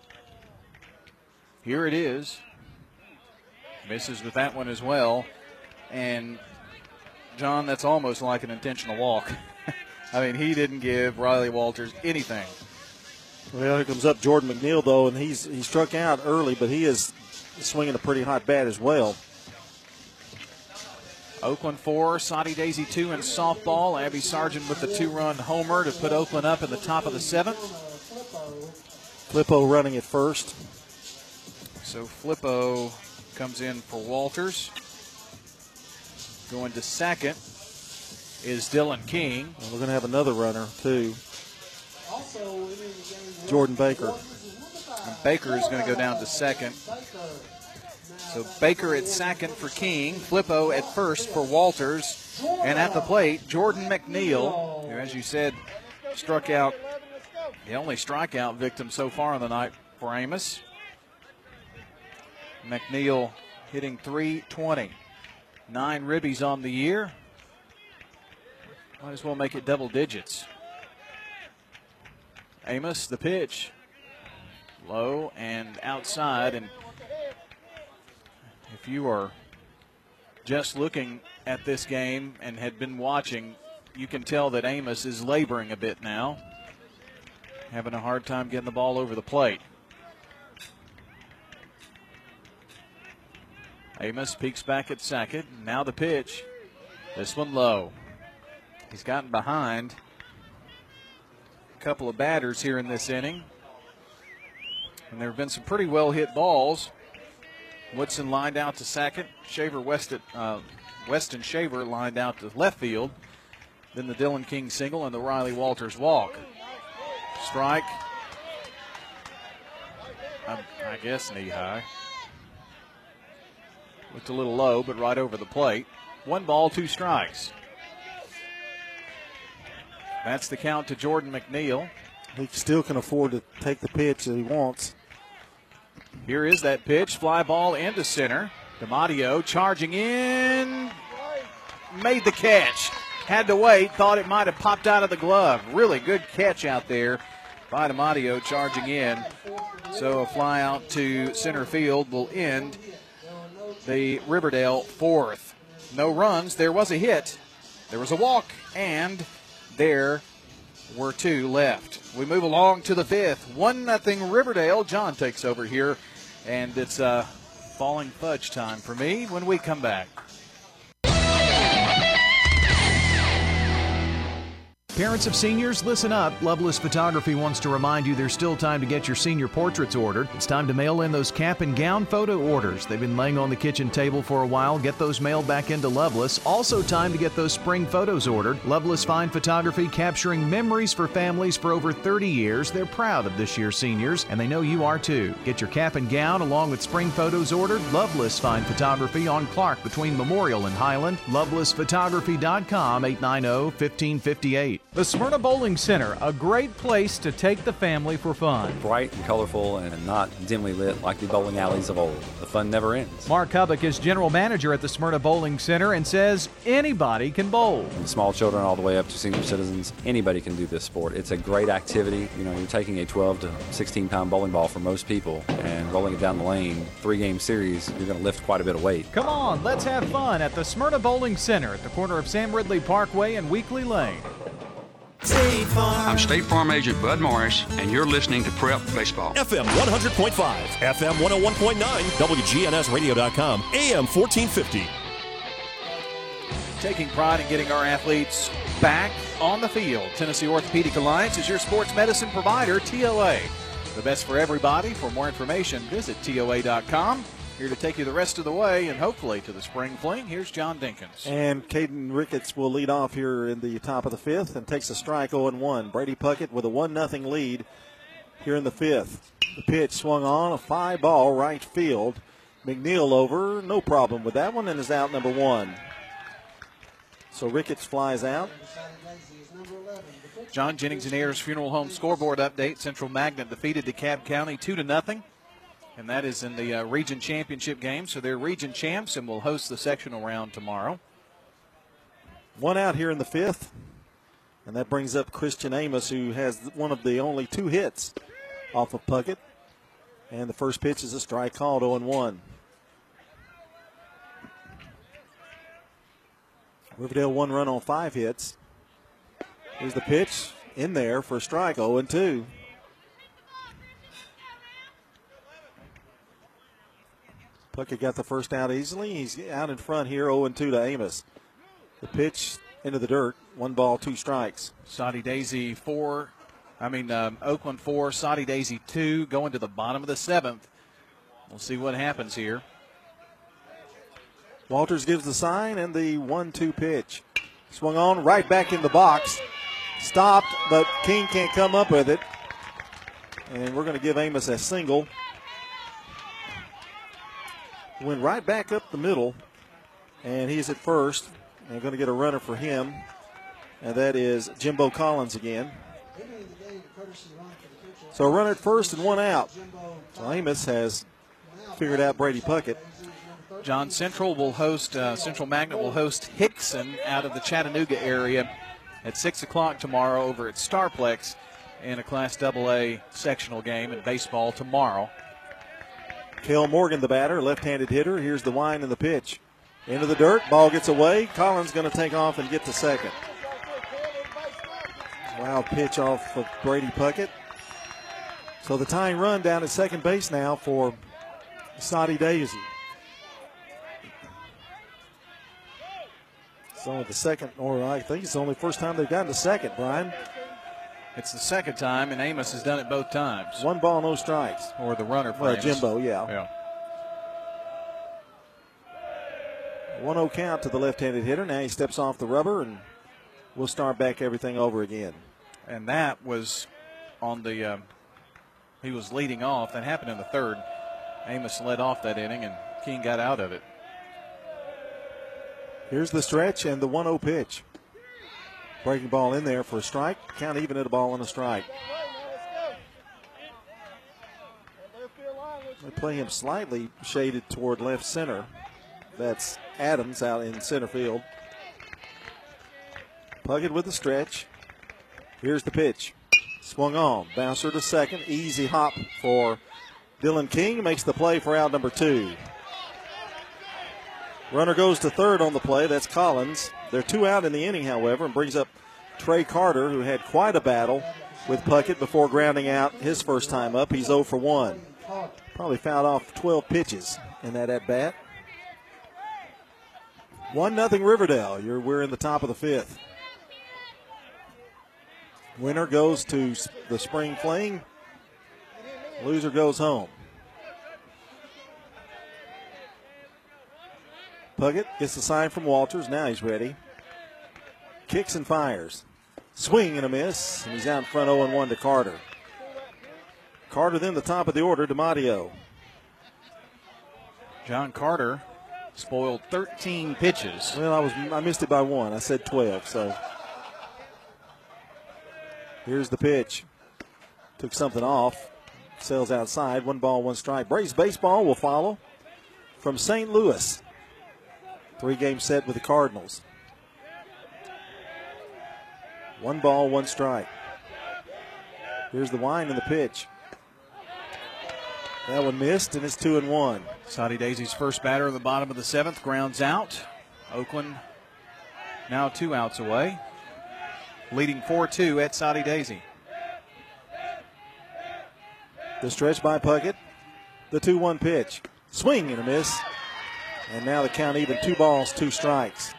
S5: Here it is. Misses with that one as well. And, John, that's almost like an intentional walk. I mean, he didn't give Riley Walters anything.
S4: Well, here comes up Jordan McNeil, though, and he's he struck out early, but he is swinging a pretty hot bat as well.
S5: Oakland four, Soddy Daisy two in softball. Abby Sargent with the two-run homer to put Oakland up in the top of the seventh.
S4: Flippo running at first.
S5: So Flippo comes in for Walters. Going to second is Dylan King.
S4: Well, we're going to have another runner, too. Jordan Baker.
S5: And Baker is going to go down to second. So Baker at second for King. Flippo at first for Walters. And at the plate, Jordan McNeil, who, as you said, struck out the only strikeout victim so far on the night for Amos. McNeil hitting three twenty. Nine ribbies on the year. Might as well make it double digits. Amos, the pitch. Low and outside. And if you are just looking at this game and had been watching, you can tell that Amos is laboring a bit now. Having a hard time getting the ball over the plate. Amos peeks back at second. Now the pitch. This one low. He's gotten behind a couple of batters here in this inning. And there have been some pretty well hit balls. Woodson lined out to second. Shaver Weston, uh, Weston Shaver lined out to left field. Then the Dylan King single and the Riley Walters walk. Strike. I, I guess knee high. Looked a little low, but right over the plate. One ball, two strikes. That's the count to Jordan McNeil.
S4: He still can afford to take the pitch that he wants.
S5: Here is that pitch. Fly ball into center. DiMatteo charging in. Made the catch. Had to wait. Thought it might have popped out of the glove. Really good catch out there by DiMatteo charging in. So a fly out to center field will end the Riverdale fourth. No runs. There was a hit. There was a walk. And there were two left. We move along to the fifth. one nothing Riverdale. John takes over here. And it's uh, falling fudge time for me when we come back.
S19: Parents of seniors, listen up. Loveless Photography wants to remind you there's still time to get your senior portraits ordered. It's time to mail in those cap and gown photo orders. They've been laying on the kitchen table for a while. Get those mailed back into Loveless. Also time to get those spring photos ordered. Loveless Fine Photography, capturing memories for families for over thirty years. They're proud of this year's seniors, and they know you are too. Get your cap and gown along with spring photos ordered. Loveless Fine Photography on Clark between Memorial and Highland. Loveless Photography dot com, eight nine zero, one five five eight.
S12: The Smyrna Bowling Center, a great place to take the family for fun.
S13: Bright and colorful and not dimly lit like the bowling alleys of old. The fun never ends.
S12: Mark Hubbock is general manager at the Smyrna Bowling Center and says anybody can bowl.
S13: From small children all the way up to senior citizens, anybody can do this sport. It's a great activity. You know, you're taking a twelve to sixteen pound bowling ball for most people and rolling it down the lane. Three game series, you're going to lift quite a bit of weight.
S12: Come on, let's have fun at the Smyrna Bowling Center at the corner of Sam Ridley Parkway and Weekly Lane.
S14: State Farm. I'm State Farm Agent Bud Morris, and you're listening to Prep Baseball.
S2: F M one hundred point five, F M one oh one point nine, W G N S radio dot com, A M fourteen fifty.
S5: Taking pride in getting our athletes back on the field. Tennessee Orthopedic Alliance is your sports medicine provider, T O A. The best for everybody. For more information, visit T O A dot com. Here to take you the rest of the way and hopefully to the spring fling, here's John Dinkins.
S4: And Caden Ricketts will lead off here in the top of the fifth and takes a strike oh and one. Brady Puckett with a one nothing lead here in the fifth. The pitch swung on, a fly ball, right field. McNeil over, no problem with that one, and is out number one. So Ricketts flies out.
S5: John Jennings and Ayers Funeral Home scoreboard update. Central Magnet defeated DeKalb County two to nothing. And that is in the uh, region championship game. So they're region champs and will host the sectional round tomorrow.
S4: One out here in the fifth. And that brings up Christian Amos, who has one of the only two hits off of Puckett. And the first pitch is a strike called, oh and one. Riverdale one run on five hits. Here's the pitch in there for a strike, oh and two. Puckett got the first out easily. He's out in front here, oh and two to Amos. The pitch into the dirt, one ball, two strikes.
S5: Soddy Daisy four, I mean um, Oakland four, Soddy Daisy two, going to the bottom of the seventh. We'll see what happens here.
S4: Walters gives the sign and the one two pitch. Swung on, right back in the box. Stopped, but King can't come up with it. And we're going to give Amos a single. Went right back up the middle, and he's at first. And going to get a runner for him, and that is Jimbo Collins again. So a runner at first and one out. So Amos has figured out Brady Puckett.
S5: John Central will host, uh, Central Magnet will host Hickson out of the Chattanooga area at six o'clock tomorrow over at Starplex in a Class double A sectional game in baseball tomorrow.
S4: Cale Morgan, the batter, left-handed hitter. Here's the wind and the pitch. Into the dirt, ball gets away. Collins going to take off and get to second. Wild pitch off of Brady Puckett. So the tying run down at second base now for Soddy Daisy. It's only the second, or I think it's the only first time they've gotten to second, Brian.
S5: It's the second time, and Amos has done it both times.
S4: One ball, no strikes.
S5: Or the runner for
S4: well,
S5: Amos.
S4: Jimbo, yeah.
S5: Yeah.
S4: one oh count to the left-handed hitter. Now he steps off the rubber, and we'll start back everything over again.
S5: And that was on the um, – he was leading off. That happened in the third. Amos led off that inning, and King got out of it.
S4: Here's the stretch and the one oh pitch. Breaking ball in there for a strike. Count even at a ball and a strike. They play him slightly shaded toward left center. That's Adams out in center field. Puckett with the stretch. Here's the pitch. Swung on. Bouncer to second. Easy hop for Dylan King makes the play for out number two. Runner goes to third on the play. That's Collins. They're two out in the inning, however, and brings up Trey Carter, who had quite a battle with Puckett before grounding out his first time up. He's oh for one. Probably fouled off twelve pitches in that at-bat. one nothing Riverdale. You're, we're in the top of the fifth. Winner goes to the spring fling. Loser goes home. Puckett gets the sign from Walters. Now he's ready. Kicks and fires. Swing and a miss. And he's out in front oh and one to Carter. Carter then the top of the order, DiMatteo.
S5: John Carter spoiled thirteen pitches.
S4: Well, I was I missed it by one. I said twelve, so. Here's the pitch. Took something off. Sails outside. One ball, one strike. Braves baseball will follow from Saint Louis. Three-game set with the Cardinals. One ball, one strike. Here's the wind and the pitch. That one missed, and it's two and one.
S5: Soddy Daisy's first batter in the bottom of the seventh grounds out. Oakland now two outs away, leading four two at Soddy Daisy.
S4: The stretch by Puckett. The two one pitch. Swing and a miss. And now the count even, two balls, two strikes.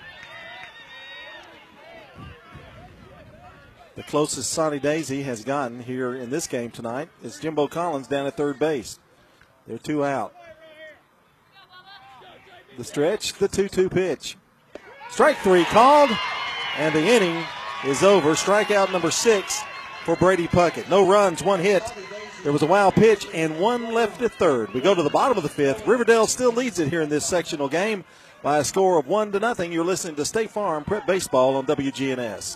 S4: The closest Soddy Daisy has gotten here in this game tonight is Jimbo Collins down at third base. They're two out. The stretch, the two two pitch. Strike three called, and the inning is over. Strikeout number six for Brady Puckett. No runs, one hit. There was a wild pitch and one left at third. We go to the bottom of the fifth. Riverdale still leads it here in this sectional game by a score of one to nothing. You're listening to State Farm Prep Baseball on W G N S.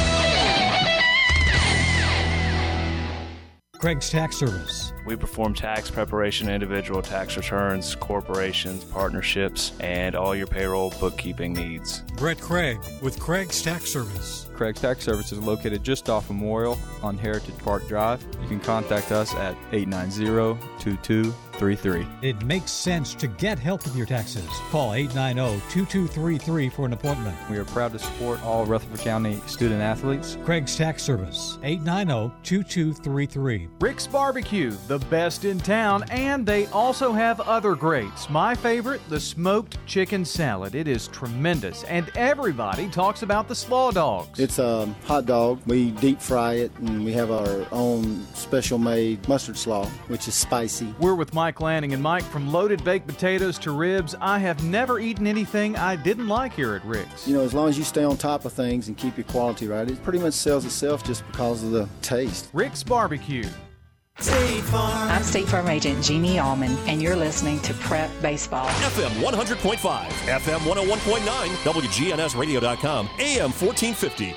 S16: Craig's Tax Service.
S17: We perform tax preparation, individual tax returns, corporations, partnerships, and all your payroll bookkeeping needs.
S16: Brett Craig with Craig's Tax Service.
S18: Craig's Tax Service is located just off Memorial on Heritage Park Drive. You can contact us at eight nine zero, two two three three.
S16: It makes sense to get help with your taxes. Call eight nine zero, two two three three for an appointment.
S18: We are proud to support all Rutherford County student athletes.
S16: Craig's Tax Service, eight nine zero, two two three three.
S12: Rick's Barbecue, the best in town, and they also have other greats. My favorite, the smoked chicken salad. It is tremendous, and everybody talks about the slaw dogs.
S20: It's a hot dog. We deep fry it, and we have our own special made mustard slaw, which is spicy.
S12: We're with Mike Lanning, and Mike, from loaded baked potatoes to ribs, I have never eaten anything I didn't like here at Rick's.
S20: You know, as long as you stay on top of things and keep your quality right, it pretty much sells itself just because of the taste.
S12: Rick's Barbecue.
S21: State Farm. I'm State Farm Agent Jeannie Allman, and you're listening to Prep Baseball.
S2: F M one hundred point five, F M one oh one point nine, W G N S radio dot com, A M fourteen fifty.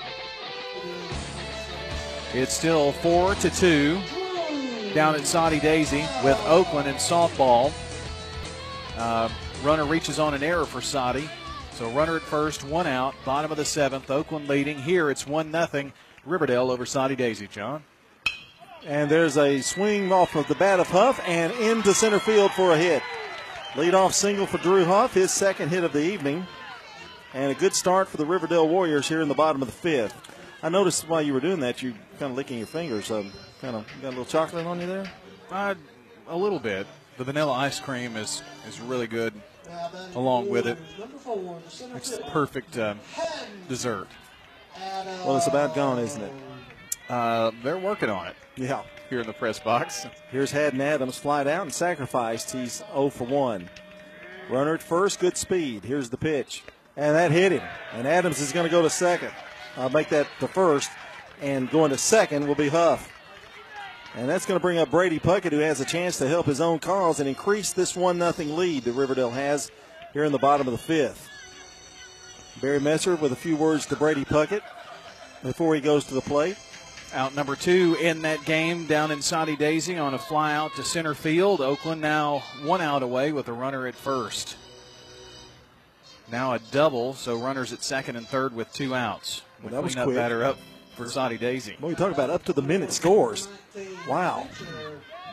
S5: It's still four to two down at Soddy Daisy with Oakland in softball. Uh, runner reaches on an error for Soddy. So runner at first, one out, bottom of the seventh. Oakland leading. Here it's one nothing. Riverdale over Soddy Daisy, John.
S4: And there's a swing off of the bat of Huff and into center field for a hit. Leadoff single for Drew Huff, his second hit of the evening. And a good start for the Riverdale Warriors here in the bottom of the fifth. I noticed while you were doing that, you kind of licking your fingers. Um, kind of got a little chocolate on you there?
S5: Uh, a little bit. The vanilla ice cream is, is really good along with it. It's the perfect uh, dessert.
S4: Well, it's about gone, isn't it?
S5: Uh, they're working on it.
S4: Yeah.
S5: Here in the press box.
S4: Here's Haddon Adams, flied out and sacrificed. He's oh for one. Runner at first, good speed. Here's the pitch. And that hit him. And Adams is going to go to second. I'll make that the first. And going to second will be Huff. And that's going to bring up Brady Puckett, who has a chance to help his own cause and increase this one nothing lead that Riverdale has here in the bottom of the fifth. Barry Messer with a few words to Brady Puckett before he goes to the plate.
S5: Out number two in that game down in Soddy Daisy on a fly out to center field. Oakland now one out away with a runner at first. Now a double, so runners at second and third with two outs.
S4: Well, that was
S5: quick.
S4: quick.
S5: Batter up for Soddy Daisy.
S4: Well, we talk about up to the minute scores. Wow.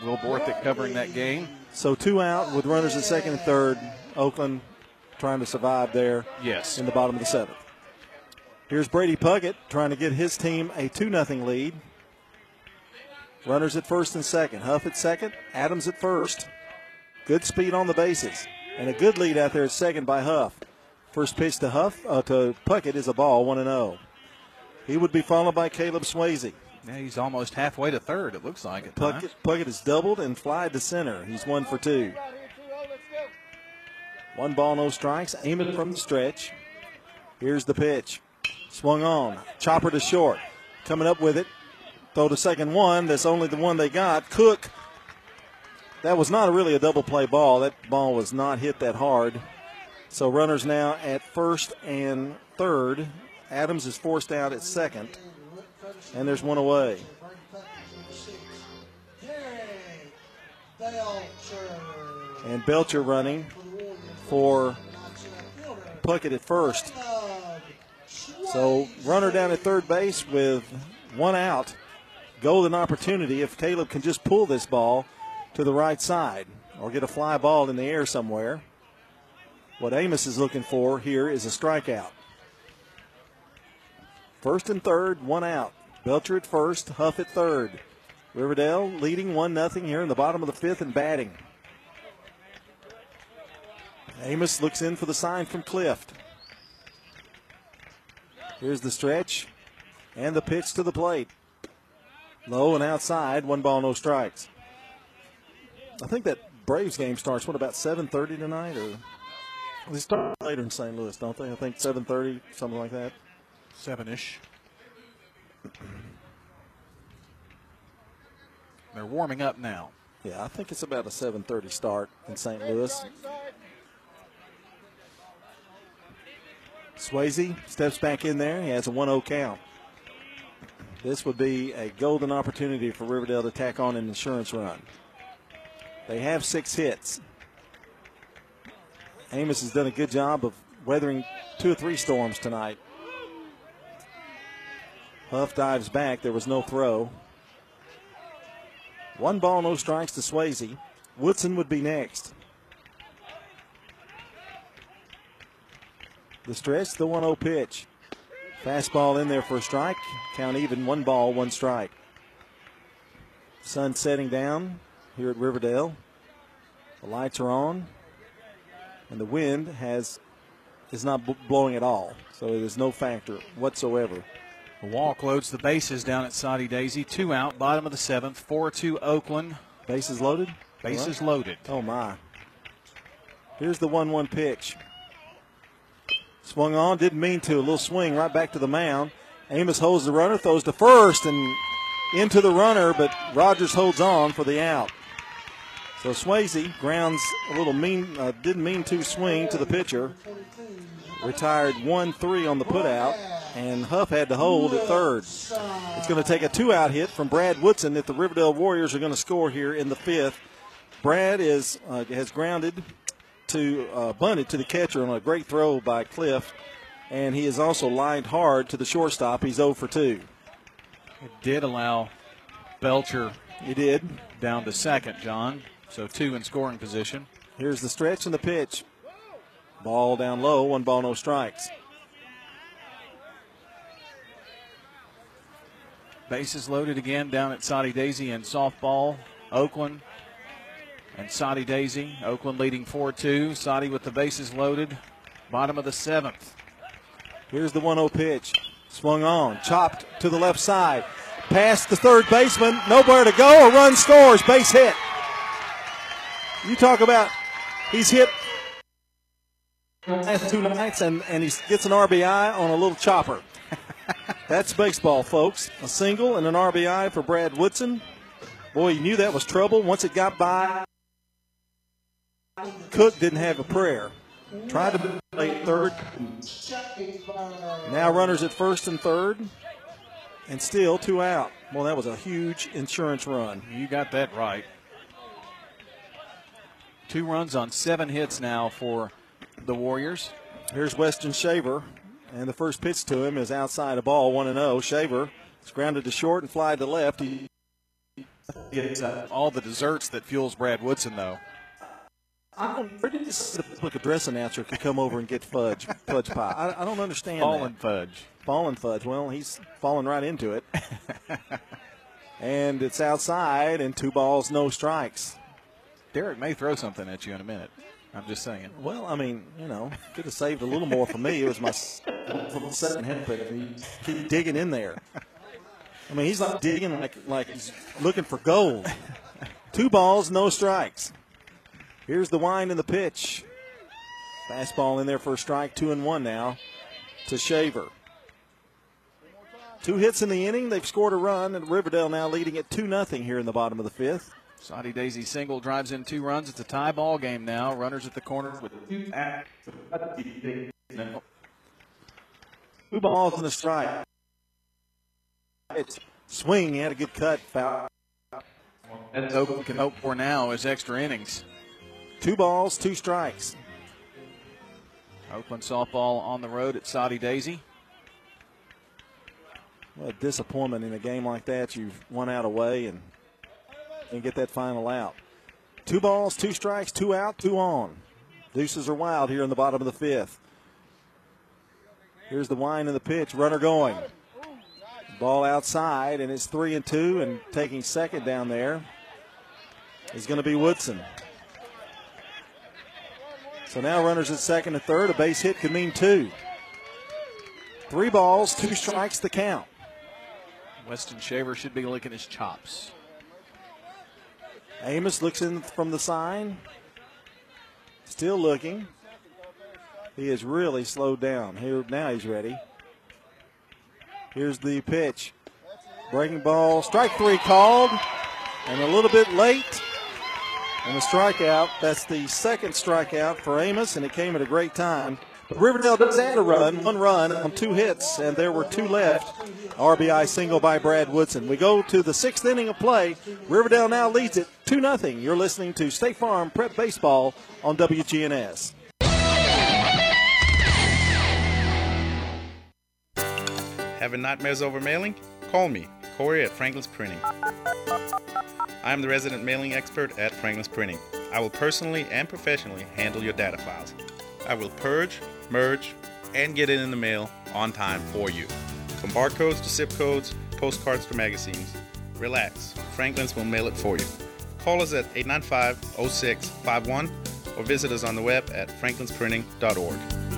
S5: Will Borthwick covering that game.
S4: So two out with runners at second and third. Oakland trying to survive there.
S5: Yes.
S4: In the bottom of the seventh. Here's Brady Puckett trying to get his team a two nothing lead. Runners at first and second. Huff at second. Adams at first. Good speed on the bases. And a good lead out there at second by Huff. First pitch to Huff, uh, to Puckett is a ball, one and oh. He would be followed by Caleb Swayze.
S5: Yeah, he's almost halfway to third, it looks like. At
S4: Puckett,
S5: times.
S4: Puckett is doubled and flied to center. He's one for two. One ball, no strikes. Aiming from the stretch. Here's the pitch. Swung on. Chopper to short. Coming up with it. Throw to second one. That's only the one they got. Cook. That was not really a double play ball. That ball was not hit that hard. So runners now at first and third. Adams is forced out at second. And there's one away. And Belcher running for Puckett at first. So runner down at third base with one out. Golden opportunity if Caleb can just pull this ball to the right side or get a fly ball in the air somewhere. What Amos is looking for here is a strikeout. First and third, one out. Belcher at first, Huff at third. Riverdale leading one nothing here in the bottom of the fifth and batting. Amos looks in for the sign from Clift. Here's the stretch and the pitch to the plate. Low and outside, one ball, no strikes. I think that Braves game starts, what, about seven thirty tonight? Or they start later in Saint Louis, don't they? I think seven thirty, something like that.
S5: Seven-ish. They're warming up now.
S4: Yeah, I think it's about a seven thirty start in Saint Louis. Swayze steps back in there. He has a one oh count. This would be a golden opportunity for Riverdale to tack on an insurance run. They have six hits. Amos has done a good job of weathering two or three storms tonight. Huff dives back. There was no throw. One ball, no strikes to Swayze. Woodson would be next. The stretch, the one oh pitch. Fastball in there for a strike. Count even, one ball, one strike. Sun setting down here at Riverdale. The lights are on. And the wind has is not b- blowing at all. So it is no factor whatsoever.
S5: The walk loads the bases down at Soddy Daisy. Two out, bottom of the seventh. four two Oakland.
S4: Bases loaded?
S5: Bases
S4: Right.
S5: loaded.
S4: Oh, my. Here's the one one pitch. Swung on, didn't mean to. A little swing right back to the mound. Amos holds the runner, throws to first and into the runner, but Rogers holds on for the out. So Swayze grounds a little mean, uh, didn't mean to swing to the pitcher. Retired one three on the putout, and Huff had to hold at third. It's going to take a two-out hit from Brad Woodson if the Riverdale Warriors are going to score here in the fifth. Brad is uh, has grounded to uh, bunted to the catcher on a great throw by Cliff, and he is also lined hard to the shortstop. He's oh for two.
S5: It did allow Belcher.
S4: He did.
S5: Down to second, John. So two in scoring position.
S4: Here's the stretch and the pitch. Ball down low, one ball, no strikes.
S5: Bases loaded again down at Soddy Daisy in softball. Oakland and Soddy Daisy. Oakland leading four two. Soddy with the bases loaded. Bottom of the seventh.
S4: Here's the one oh pitch. Swung on, chopped to the left side. Past the third baseman, nowhere to go. A run scores, base hit. You talk about he's hit last two nights, and, and he gets an R B I on a little chopper. That's baseball, folks. A single and an R B I for Brad Woodson. Boy, you knew that was trouble. Once it got by, Cook didn't have a prayer. Tried to play third. Now runners at first and third. And still two out. Well, that was a huge insurance run.
S5: You got that right. Two runs on seven hits now for the Warriors.
S4: Here's Weston Shaver, and the first pitch to him is outside a ball, one and oh. Shaver is grounded to short and fly to left. He
S5: It's uh, all the desserts that fuels Brad Woodson, though.
S4: I don't. Where did this public address announcer could come over and get fudge, fudge pie? I, I don't understand.
S5: Fallen
S4: that.
S5: fudge.
S4: Fallen fudge. Well, he's falling right into it. And it's outside, and two balls, no strikes.
S5: Derek may throw something at you in a minute. I'm just saying.
S4: Well, I mean, you know, could have saved a little more for me. It was my second hit, but he keep digging in there. I mean, he's like digging like like he's looking for gold. Two balls, no strikes. Here's the wind and the pitch. Fastball in there for a strike, two and one now to Shaver. Two hits in the inning. They've scored a run, and Riverdale now leading at two nothing here in the bottom of the fifth.
S5: Sadi Daisy single drives in two runs. It's a tie ball game now. Runners at the corner with two
S4: Two balls and a strike. It's swing. He had a good cut. Foul.
S5: That's what we can hope for now is extra innings.
S4: Two balls, two strikes.
S5: Oakland softball on the road at Sadi Daisy.
S4: What a disappointment in a game like that. You've one out away and, and get that final out. Two balls, two strikes, two out, two on. Deuces are wild here in the bottom of the fifth. Here's the wind and the pitch. Runner going. Ball outside, and it's three and two, and taking second down there is going to be Woodson. So now runners at second and third. A base hit could mean two. Three balls, two strikes to count.
S5: Weston Shaver should be licking his chops.
S4: Amos looks in from the sign. Still looking. He has really slowed down. Here now he's ready. Here's the pitch. Breaking ball. Strike three called. And a little bit late. And the strikeout. That's the second strikeout for Amos, and it came at a great time. But Riverdale does add a run, one run on two hits, and there were two left. R B I single by Brad Woodson. We go to the sixth inning of play. Riverdale now leads it two nothing. You're listening to State Farm Prep Baseball on W G N S.
S3: Having nightmares over mailing? Call me, Corey at Franklin's Printing. I am the resident mailing expert at Franklin's Printing. I will personally and professionally handle your data files. I will purge, merge, and get it in the mail on time for you. From barcodes to zip codes, postcards to magazines. Relax, Franklin's will mail it for you. Call us at eight nine five, oh six five one or visit us on the web at franklins printing dot org.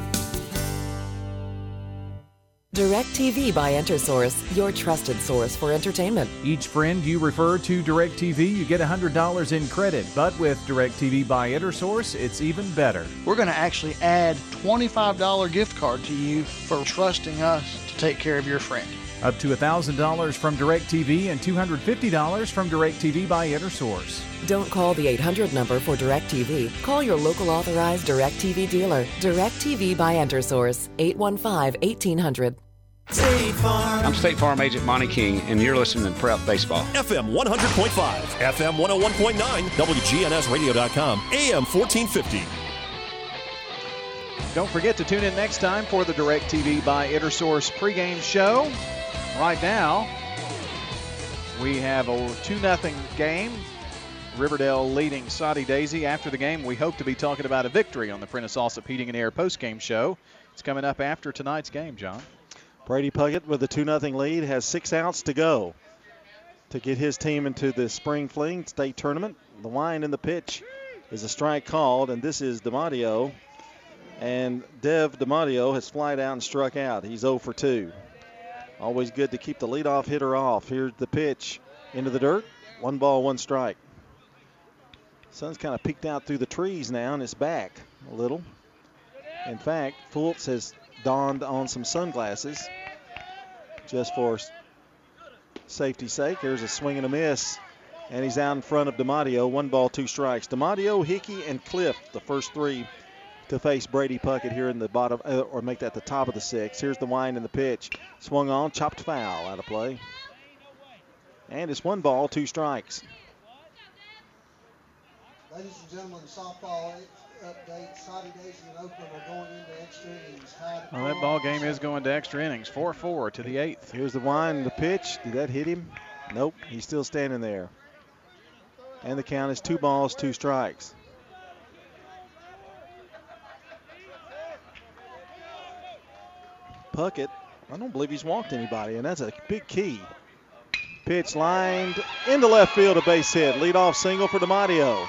S9: DirecTV by EnterSource, your trusted source for entertainment.
S12: Each friend you refer to DirecTV, you get one hundred dollars in credit. But with DirecTV by EnterSource, it's even better.
S22: We're going to actually add twenty-five dollars gift card to you for trusting us to take care of your friend.
S12: Up to one thousand dollars from DirecTV and two hundred fifty dollars from DirecTV by EnterSource.
S9: Don't call the eight hundred number for DirecTV. Call your local authorized DirecTV dealer. DirecTV by EnterSource, eight one five, eighteen hundred.
S14: State Farm. I'm State Farm Agent Monty King, and you're listening to Prep Baseball.
S2: F M one hundred point five, F M one oh one point nine, W G N S radio dot com, A M fourteen fifty.
S5: Don't forget to tune in next time for the DirecTV by EnterSource pregame show. Right now, we have a two nothing game. Riverdale leading Sadi Daisy. After the game, we hope to be talking about a victory on the Prentice Allsup Heating and Air postgame show. It's coming up after tonight's game, John.
S4: Brady Puckett with a two nothing lead has six outs to go to get his team into the Spring Fling State Tournament. The wind and the pitch is a strike called, and this is DiMatteo. And Dev DiMatteo has flied out and struck out. He's oh for two. Always good to keep the leadoff hitter off. Here's the pitch into the dirt. One ball, one strike. Sun's kind of peeked out through the trees now, and it's back a little. In fact, Fultz has donned on some sunglasses just for safety's sake. There's a swing and a miss, and he's out in front of DiMatteo. One ball, two strikes. DiMatteo, Hickey, and Cliff, the first three to face Brady Puckett here in the bottom, or make that the top of the sixth. Here's the wind and the pitch. Swung on, chopped foul, out of play. And it's one ball, two strikes.
S6: Ladies and gentlemen, softball update. Sadi Daisy and Oakland are going into extra innings.
S5: Well, that ball game is going to extra innings. four four to the eighth.
S4: Here's the wind and the pitch. Did that hit him? Nope. He's still standing there. And the count is two balls, two strikes. Puckett, I don't believe he's walked anybody, and that's a big key. Pitch lined into left field, a base hit. Leadoff single for DiMatteo.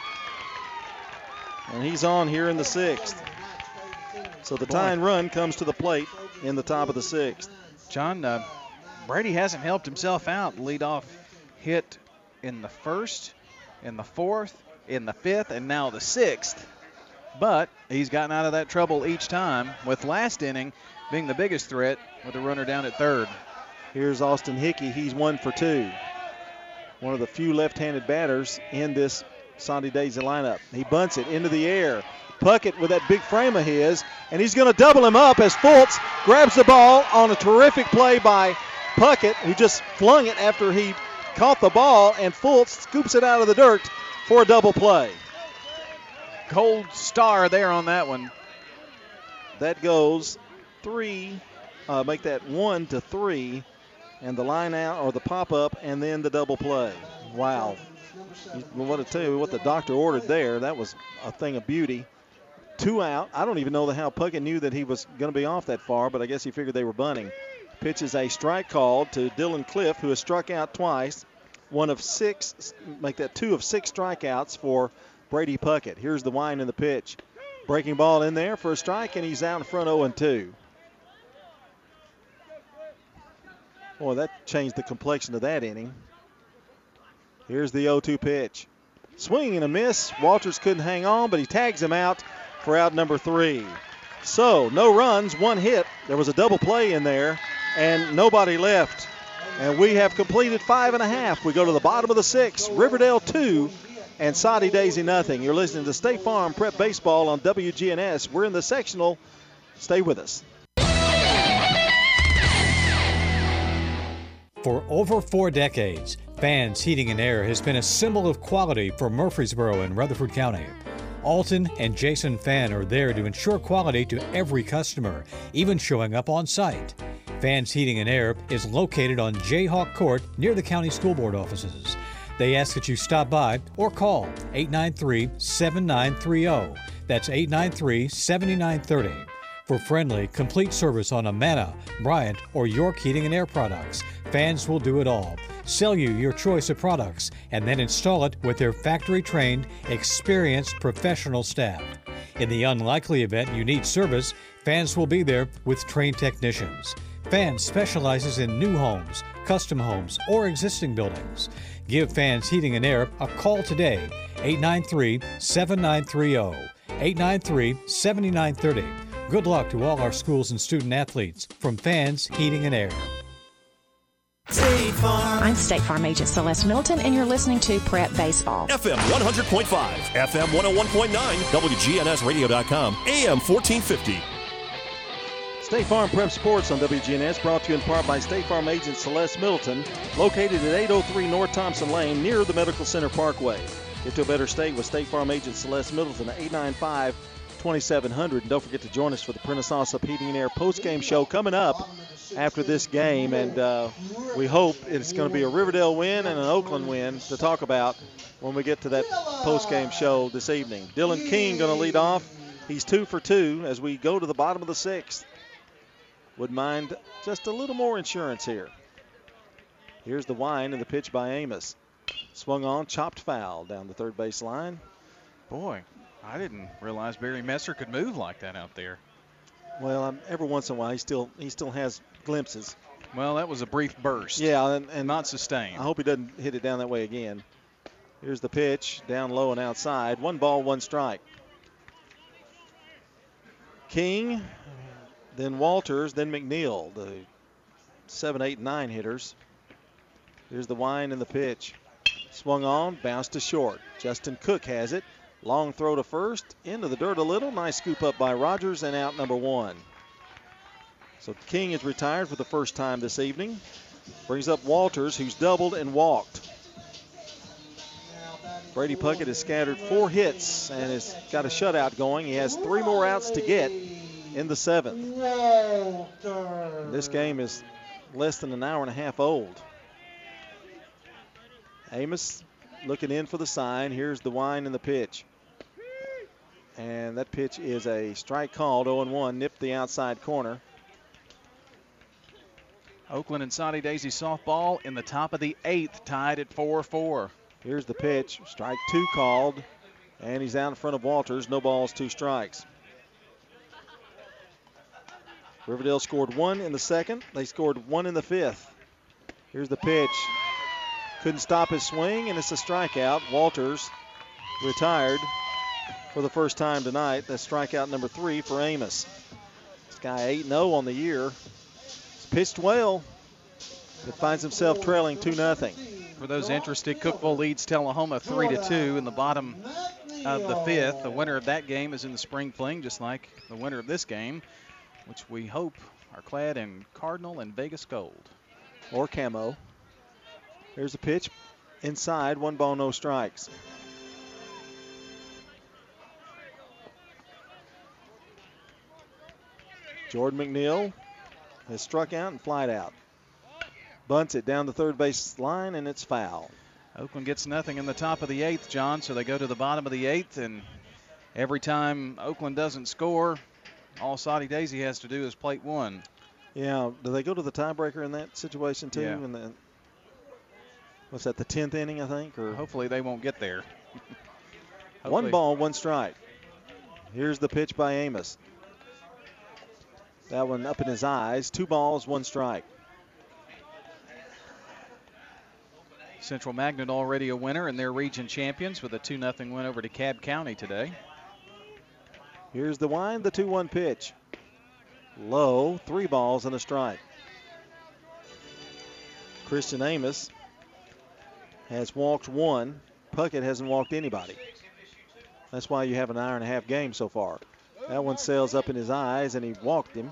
S4: And he's on here in the sixth. So the tying run comes to the plate in the top of the sixth.
S5: John, uh, Brady hasn't helped himself out. Leadoff hit in the first, in the fourth, in the fifth, and now the sixth. But he's gotten out of that trouble each time, with last inning being the biggest threat with a runner down at third.
S4: Here's Austin Hickey. He's one for two. One of the few left-handed batters in this Soddy Daisy lineup. He bunts it into the air. Puckett with that big frame of his, and he's going to double him up as Fultz grabs the ball on a terrific play by Puckett, who just flung it after he caught the ball, and Fultz scoops it out of the dirt for a double play.
S5: Gold star there on that one.
S4: That goes three, uh, make that one to three, and the line out or the pop up, and then the double play. Wow. What I tell you, what the doctor ordered there, that was a thing of beauty. Two out. I don't even know how Puckett knew that he was going to be off that far, but I guess he figured they were bunting. Pitches a strike called to Dylan Cliff, who has struck out twice. One of six, make that two of six strikeouts for Brady Puckett. Here's the wind in the pitch. Breaking ball in there for a strike, and he's out in front oh and two. Boy, that changed the complexion of that inning. Here's the oh two pitch. Swing and a miss. Walters couldn't hang on, but he tags him out for out number three. So, no runs, one hit. There was a double play in there, and nobody left. And we have completed five and a half. We go to the bottom of the sixth. Riverdale two and Soddy Daisy nothing. You're listening to State Farm Prep Baseball on W G N S. We're in the sectional. Stay with us.
S16: For over four decades, Fans Heating and Air has been a symbol of quality for Murfreesboro and Rutherford County. Alton and Jason Fan are there to ensure quality to every customer, even showing up on site. Fans Heating and Air is located on Jayhawk Court near the county school board offices. They ask that you stop by or call eight nine three, seven nine three zero. That's eight nine three, seven nine three zero. For friendly, complete service on Amana, Bryant, or York Heating and Air products, Fans will do it all. Sell you your choice of products and then install it with their factory-trained, experienced professional staff. In the unlikely event you need service, Fans will be there with trained technicians. Fans specializes in new homes, custom homes, or existing buildings. Give Fans Heating and Air a call today, eight nine three, seven nine three zero, eight nine three, seven nine three zero. Good luck to all our schools and student athletes from Fans Heating and Air.
S21: State Farm. I'm State Farm Agent Celeste Milton, and you're listening to Prep Baseball.
S2: F M one hundred point five, F M one oh one point nine, W G N S radio dot com, A M fourteen fifty.
S4: State Farm Prep Sports on W G N S, brought to you in part by State Farm Agent Celeste Middleton, located at eight oh three North Thompson Lane near the Medical Center Parkway. Get to a better state with State Farm Agent Celeste Middleton at eight nine five, two seven zero zero. And don't forget to join us for the Prentice Allsup Heating and Air post-game show coming up after this game. And uh, we hope it's going to be a Riverdale win and an Oakland win to talk about when we get to that post-game show this evening. Dylan King going to lead off. He's two for two as we go to the bottom of the sixth. Would mind just a little more insurance here. Here's the wind and the pitch by Amos. Swung on, chopped foul down the third base line.
S5: Boy, I didn't realize Barry Messer could move like that out there.
S4: Well, um, every once in a while he still he still has glimpses.
S5: Well, that was a brief burst.
S4: Yeah, and, and
S5: not sustained.
S4: I hope he doesn't hit it down that way again. Here's the pitch, down low and outside. One ball, one strike. King, then Walters, then McNeil, the seven, eight, nine hitters. Here's the wind and the pitch. Swung on, bounced to short. Justin Cook has it. Long throw to first, into the dirt a little. Nice scoop up by Rogers, and out number one. So King is retired for the first time this evening. Brings up Walters, who's doubled and walked. Brady Puckett has scattered four hits and has got a shutout going. He has three more outs to get in the seventh. This game is less than an hour and a half old. Amos looking in for the sign. Here's the wind and the pitch. And that pitch is a strike called, oh and one, nipped the outside corner.
S5: Oakland and Soddy Daisy softball in the top of the eighth, tied at four four.
S4: Here's the pitch, strike two called, and he's out in front of Walters. No balls, two strikes. Riverdale scored one in the second. They scored one in the fifth. Here's the pitch. Couldn't stop his swing, and it's a strikeout. Walters retired for the first time tonight. That's strikeout number three for Amos. This guy eight and oh on the year. He's pitched well, but finds himself trailing two nothing.
S5: For those interested, Cookeville leads Tullahoma three to two in the bottom of the fifth. The winner of that game is in the spring fling, just like the winner of this game, which we hope are clad in Cardinal and Vegas gold.
S4: Or camo. Here's a pitch inside, one ball, no strikes. Jordan McNeil has struck out and flied out. Bunts it down the third base line, and it's foul.
S5: Oakland gets nothing in the top of the eighth, John, so they go to the bottom of the eighth, and every time Oakland doesn't score, all Soddy Daisy has to do is plate one.
S4: Yeah, do they go to the tiebreaker in that situation too?
S5: Yeah.
S4: In the, what's that, the tenth inning, I think? Or
S5: hopefully they won't get there.
S4: One ball, one strike. Here's the pitch by Amos. That one up in his eyes. Two balls, one strike.
S5: Central Magnet already a winner, and they're region champions with a two nothing win over DeKalb County today.
S4: Here's the wind, the two one pitch. Low, three balls and a strike. Christian Amos has walked one. Puckett hasn't walked anybody. That's why you have an hour and a half game so far. That one sails up in his eyes, and he walked him.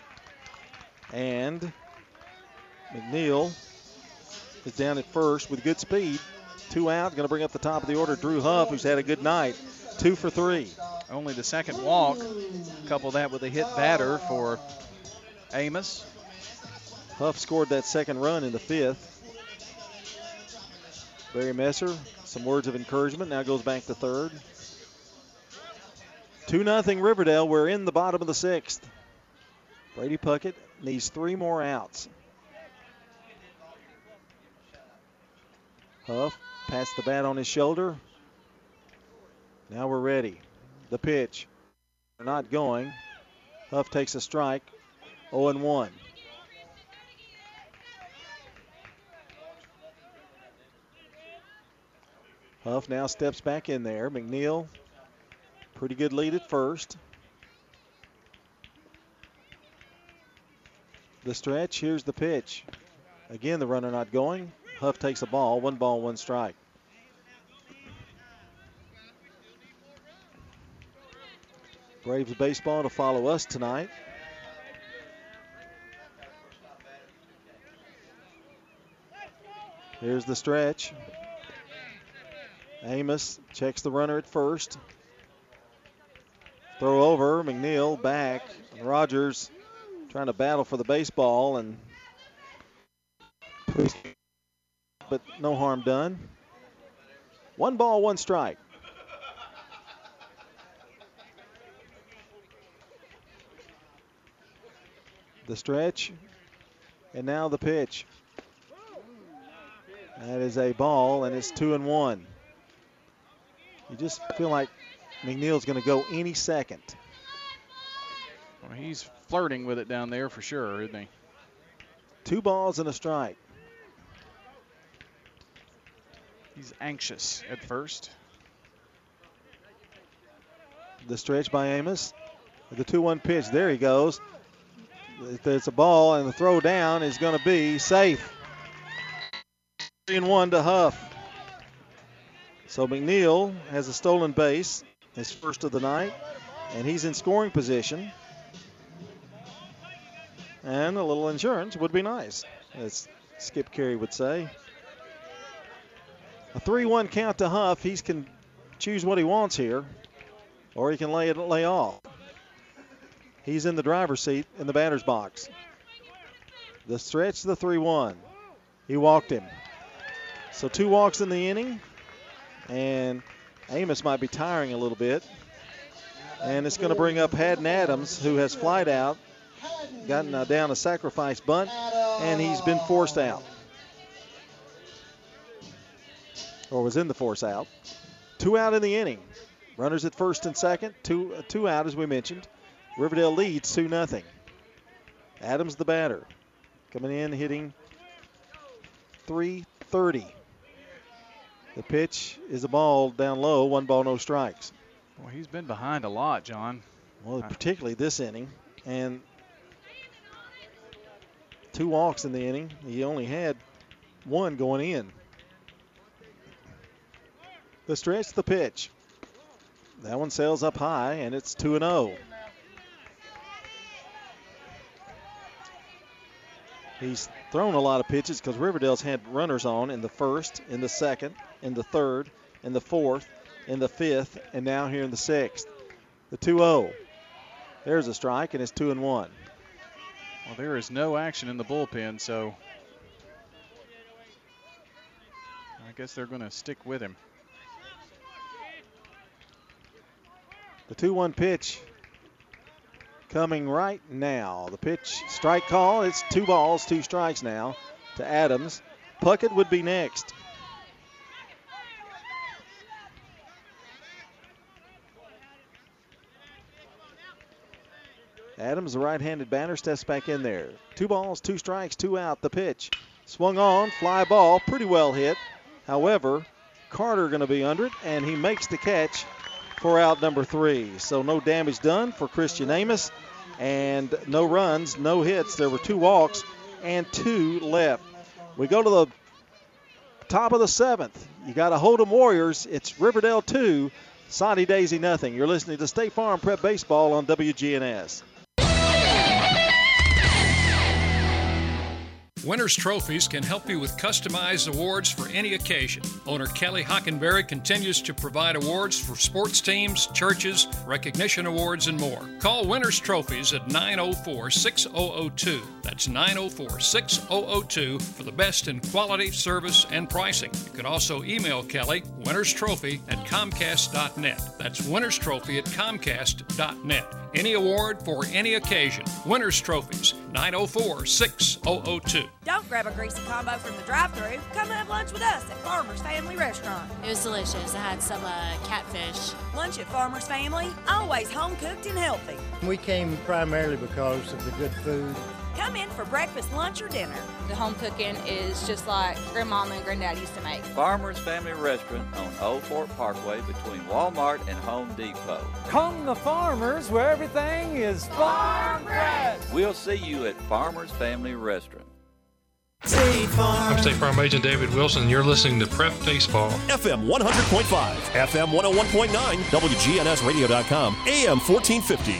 S4: And McNeil is down at first with good speed. Two out, going to bring up the top of the order Drew Huff, who's had a good night. Two for three.
S5: Only the second walk. Couple that with a hit batter for Amos.
S4: Huff scored that second run in the fifth. Barry Messer, some words of encouragement, now goes back to third. two nothing Riverdale. We're in the bottom of the sixth. Brady Puckett needs three more outs. Huff passed the bat on his shoulder. Now we're ready. The pitch. They're not going. Huff takes a strike. oh and one. Huff now steps back in there. McNeil, pretty good lead at first. The stretch, here's the pitch. Again, the runner not going. Huff takes a ball, one ball, one strike. Braves baseball to follow us tonight. Here's the stretch. Amos checks the runner at first. Throw over, McNeil back. Rogers trying to battle for the baseball, and but no harm done. One ball, one strike. The stretch, and now the pitch. That is a ball, and it's two and one. You just feel like McNeil's going to go any second.
S5: Well, he's flirting with it down there for sure, isn't he?
S4: Two balls and a strike.
S5: He's anxious at first.
S4: The stretch by Amos. The two one pitch. There he goes. There's a ball, and the throw down is going to be safe. Three and one to Huff. So McNeil has a stolen base, his first of the night, and he's in scoring position. And a little insurance would be nice, as Skip Carey would say. A three one count to Huff. He can choose what he wants here, or he can lay it lay off. He's in the driver's seat in the batter's box. The stretch, the three one. He walked him. So two walks in the inning. and Amos might be tiring a little bit. And it's going to bring up Haddon Adams, who has flied out, gotten uh, down a sacrifice bunt, and he's been forced out. Or was in the force out. Two out in the inning. Runners at first and second, two, uh, two out as we mentioned. Riverdale leads two nothing. Adams the batter. Coming in, hitting three thirty. The pitch is a ball down low, one ball, no strikes.
S5: Well, he's been behind a lot, John.
S4: Well, particularly this inning. And two walks in the inning. He only had one going in. The stretch, the pitch. That one sails up high, and it's two and oh. He's thrown a lot of pitches because Riverdale's had runners on in the first, in the second, in the third, in the fourth, in the fifth, and now here in the sixth. The two oh. There's a strike, and it's two and one.
S5: Well, there is no action in the bullpen, so I guess they're going to stick with him.
S4: The two one pitch coming right now. The pitch, strike call. It's two balls, two strikes now to Adams. Puckett would be next. Adams, the right-handed batter, steps back in there. Two balls, two strikes, two out. The pitch swung on, fly ball, pretty well hit. However, Carter going to be under it, and he makes the catch for out number three. So no damage done for Christian Amos, and no runs, no hits. There were two walks and two left. We go to the top of the seventh. You got to hold 'em Warriors. It's Riverdale two, Soddy Daisy nothing. You're listening to State Farm Prep Baseball on W G N S.
S1: Winners Trophies can help you with customized awards for any occasion. Owner Kelly Hockenberry continues to provide awards for sports teams, churches, recognition awards, and more. Call Winners Trophies at nine oh four, six thousand two. That's nine oh four, six thousand two for the best in quality, service, and pricing. You can also email Kelly, Winners Trophy at comcast dot net. That's Winners Trophy at comcast dot net. Any award for any occasion. Winners Trophies, nine oh four, six thousand two.
S15: Don't grab a greasy combo from the drive-thru. Come have lunch with us at Farmer's Family Restaurant.
S23: It was delicious. I had some uh, catfish.
S15: Lunch at Farmer's Family, always home-cooked and healthy.
S24: We came primarily because of the good food.
S15: Come in for breakfast, lunch, or dinner.
S23: The home cooking is just like Grandmama and Granddad used to make.
S25: Farmer's Family Restaurant on Old Fort Parkway between Walmart and Home Depot.
S26: Come to Farmer's where everything is farm bred.
S25: We'll see you at Farmer's Family Restaurant.
S2: State Farm. I'm State Farm Agent David Wilson. You're listening to Prep Baseball.
S27: F M one hundred point five, F M one oh one point nine, W G N S radio dot com, A M fourteen fifty.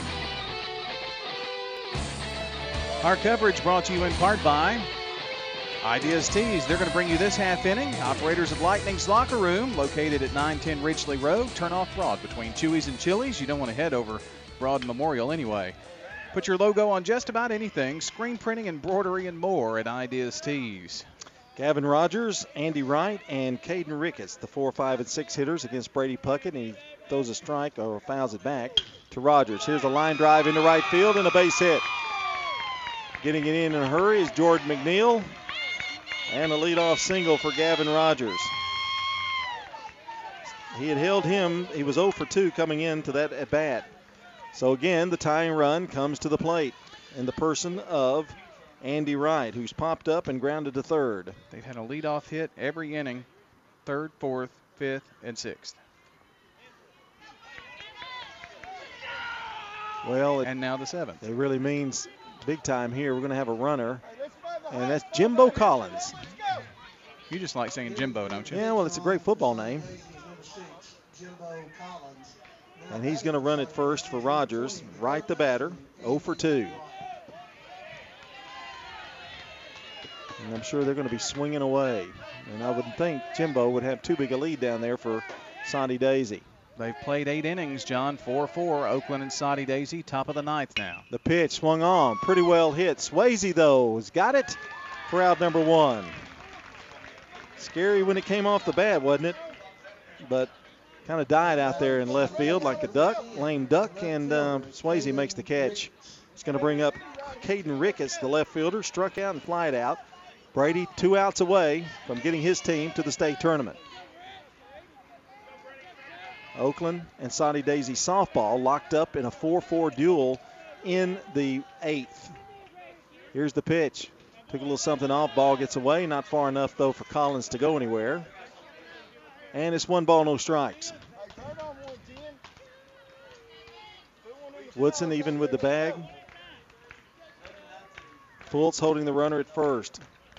S5: Our coverage brought to you in part by Ideas Tees. They're going to bring you this half inning. Operators of Lightning's Locker Room, located at nine ten Ridgely Road. Turn off Broad between Chewy's and Chili's. You don't want to head over Broad Memorial anyway. Put your logo on just about anything. Screen printing, embroidery, and more at Ideas Tees.
S4: Gavin Rogers, Andy Wright, and Caden Ricketts, the four, five, and six hitters against Brady Puckett. And he throws a strike or fouls it back to Rogers. Here's a line drive into right field and a base hit. Getting it in in a hurry is Jordan McNeil. And a leadoff single for Gavin Rogers. He had held him. He was oh for two coming into that at bat. So again, the tying run comes to the plate in the person of Andy Wright, who's popped up and grounded to third.
S5: They've had a leadoff hit every inning, third, fourth, fifth, and sixth.
S4: Well, it,
S5: and now the seventh.
S4: It really means big time here. We're going to have a runner, and that's Jimbo Collins.
S5: You just like saying Jimbo, don't you?
S4: Yeah, well, it's a great football name. And he's going to run it first for Rogers. Wright the batter, oh for two. And I'm sure they're going to be swinging away. And I would think Jimbo would have too big a lead down there for Soddy Daisy.
S5: They've played eight innings, John, four four. Oakland and Soddy Daisy, top of the ninth now.
S4: The pitch swung on, pretty well hit. Swayze, though, has got it for out number one. Scary when it came off the bat, wasn't it? but kind of died out there in left field like a duck, lame duck, and uh, Swayze makes the catch. It's going to bring up Caden Ricketts, the left fielder, struck out and flied out. Brady two outs away from getting his team to the state tournament. Oakland and Soddy Daisy softball locked up in a four four duel in the eighth. Here's the pitch. Took a little something off. Ball gets away. Not far enough, though, for Collins to go anywhere. And it's one ball, no strikes. Woodson even with the bag. Fultz holding the runner at first.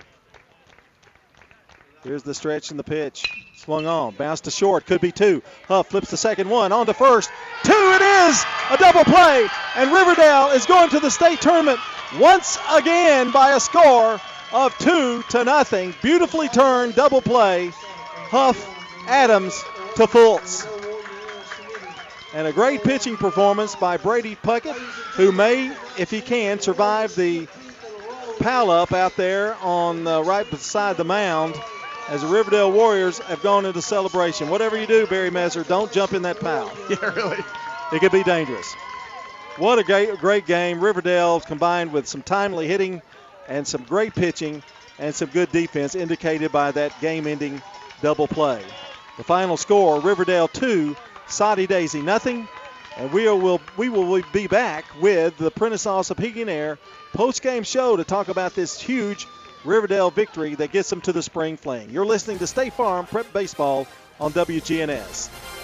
S4: Here's the stretch and the pitch. Swung on. Bounce to short. Could be two. Huff flips the second one. On to first. Two it is! A double play. And Riverdale is going to the state tournament once again by a score of two to nothing. Beautifully turned double play. Huff, Adams to Fultz. And a great pitching performance by Brady Puckett, who may, if he can, survive the pile-up out there on uh, right beside the mound as the Riverdale Warriors have gone into celebration. Whatever you do, Barry Messer, don't jump in that pile.
S5: Yeah, really.
S4: It could be dangerous. What a great, great game. Riverdale combined with some timely hitting and some great pitching and some good defense indicated by that game-ending double play. The final score, Riverdale two, Soddy Daisy nothing. And we will we will be back with the Prentice Ossapegan Air post-game show to talk about this huge Riverdale victory that gets them to the spring fling. You're listening to State Farm Prep Baseball on W G N S.